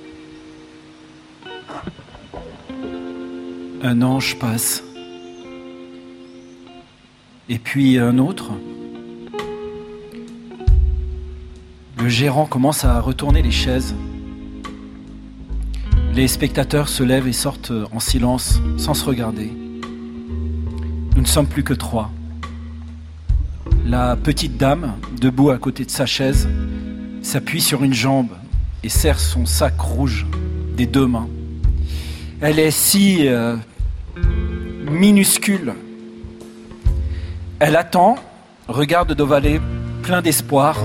Un ange passe. Et puis un autre. Le gérant commence à retourner les chaises. Les spectateurs se lèvent et sortent en silence, sans se regarder. Nous ne sommes plus que 3. La petite dame, debout à côté de sa chaise, s'appuie sur une jambe et serre son sac rouge des 2 mains. Elle est si minuscule. Elle attend, regarde Dovalet, plein d'espoir.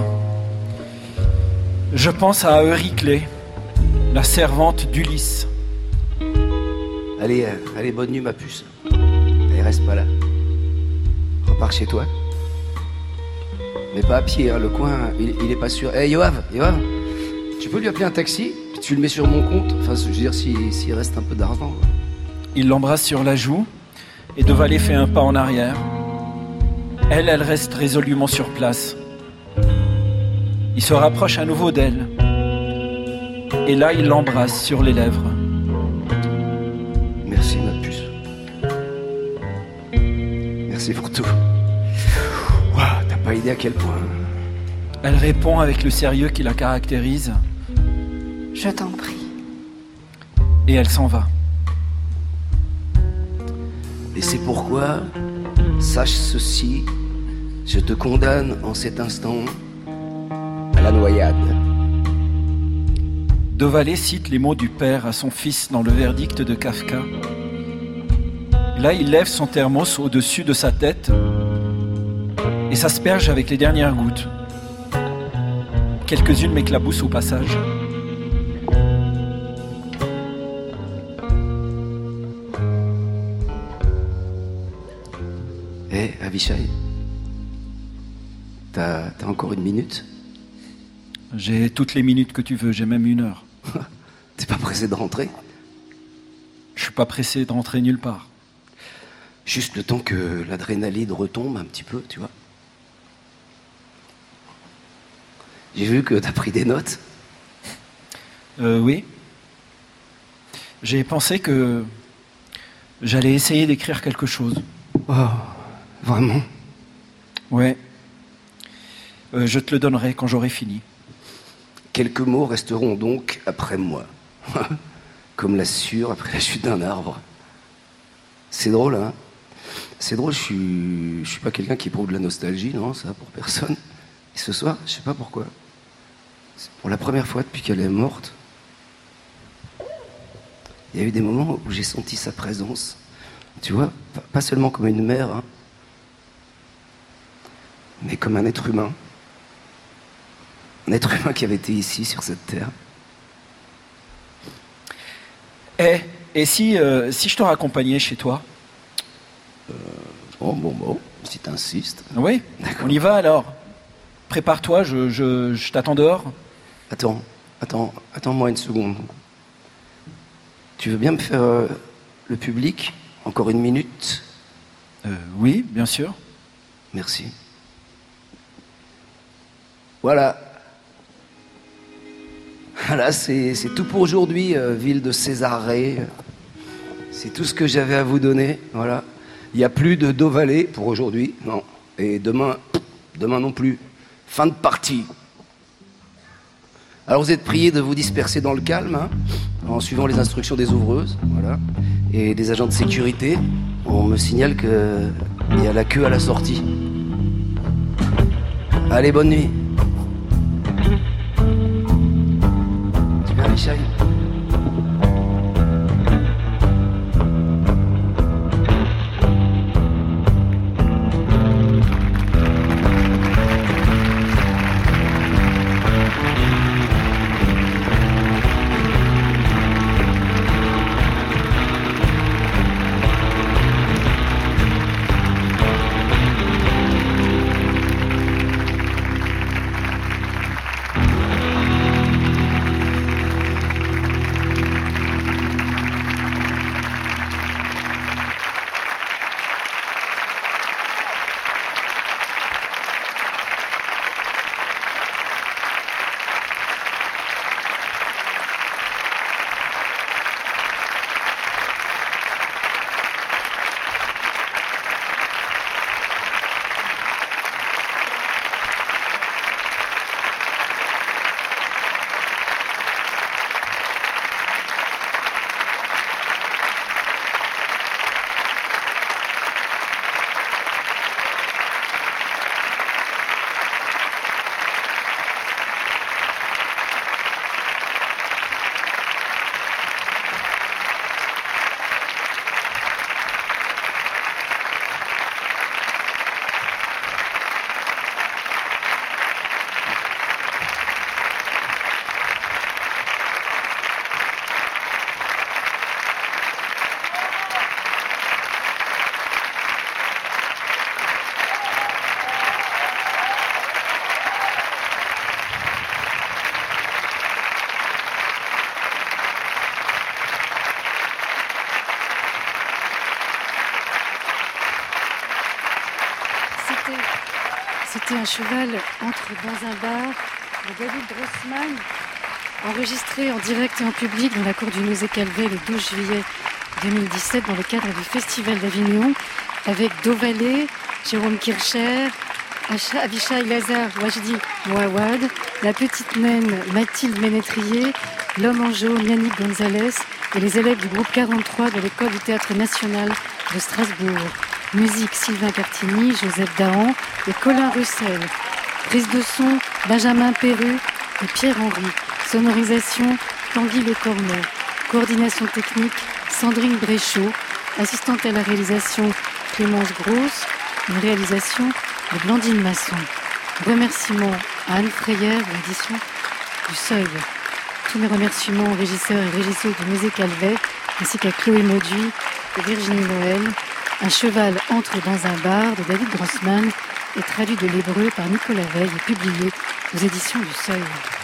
Je pense à Euryclée, la servante d'Ulysse. Allez, bonne nuit ma puce. Allez, reste pas là. Repars chez toi. Mais pas à pied, hein, le coin, il est pas sûr. Eh, Yoav, tu peux lui appeler un taxi? Puis tu le mets sur mon compte? Enfin, je veux dire, s'il reste un peu d'argent. Ouais. Il l'embrasse sur la joue et Dovalet fait un pas en arrière. Elle reste résolument sur place. Il se rapproche à nouveau d'elle. Et là, il l'embrasse sur les lèvres. Merci, ma puce. Merci pour tout. Wow, t'as pas idée à quel point. Elle répond avec le sérieux qui la caractérise. Je t'en prie. Et elle s'en va. Et c'est pourquoi, sache ceci, je te condamne en cet instant à la noyade. Dovalet cite les mots du père à son fils dans le verdict de Kafka. Là, il lève son thermos au-dessus de sa tête et s'asperge avec les dernières gouttes. Quelques-unes m'éclaboussent au passage. Hé, Avishai, t'as encore 1 minute? J'ai toutes les minutes que tu veux, j'ai même 1 heure. T'es pas pressé de rentrer? Je suis pas pressé de rentrer nulle part. Juste le temps que l'adrénaline retombe un petit peu, tu vois. J'ai vu que t'as pris des notes. Oui. J'ai pensé que j'allais essayer d'écrire quelque chose. Oh, vraiment? Ouais. Je te le donnerai quand j'aurai fini. Quelques mots resteront donc après moi. Comme la sueur après la chute d'un arbre. C'est drôle, hein? C'est drôle, je suis pas quelqu'un qui éprouve de la nostalgie, non, ça, pour personne. Et ce soir, je sais pas pourquoi. C'est pour la première fois depuis qu'elle est morte. Il y a eu des moments où j'ai senti sa présence. Tu vois, pas seulement comme une mère, hein, mais comme un être humain. Un être humain qui avait été ici, sur cette terre. Et si je te raccompagnais chez toi? Bon, si t'insistes. Oui, d'accord. On y va alors. Prépare-toi, je t'attends dehors. Attends-moi 1 seconde. Tu veux bien me faire le public? Encore 1 minute? Oui, bien sûr. Merci. Voilà. Voilà, c'est tout pour aujourd'hui, ville de Césarée. C'est tout ce que j'avais à vous donner. Voilà. Il n'y a plus de Dovalet pour aujourd'hui, non. Et demain non plus. Fin de partie. Alors vous êtes priés de vous disperser dans le calme, hein, en suivant les instructions des ouvreuses, voilà. Et des agents de sécurité. On me signale qu'il y a la queue à la sortie. Allez, bonne nuit. Tu viens, Michel? C'était un cheval entre dans un bar de David Grossman, enregistré en direct et en public dans la cour du musée Calvet le 12 juillet 2017 dans le cadre du Festival d'Avignon avec Dovalet, Jérôme Kircher, Avishai Lazar Wajdi Mouawad, la petite naine Mathilde Ménétrier, l'homme en jaune Yannick Gonzalez et les élèves du groupe 43 de l'école du Théâtre National de Strasbourg. Musique Sylvain Cartini, Joseph Dahan et Colin Russell. Prise de son Benjamin Perru et Pierre-Henri. Sonorisation Tanguy Le Cornet. Coordination technique Sandrine Bréchot. Assistante à la réalisation Clémence Grosse. Une réalisation de Blandine Masson. Remerciements à Anne Freyer de l'édition du Seuil. Tous mes remerciements aux régisseurs et régisseuses du musée Calvet, ainsi qu'à Chloé Mauduit et Virginie Noël. Un cheval entre dans un bar de David Grossman est traduit de l'hébreu par Nicolas Veil et publié aux éditions du Seuil.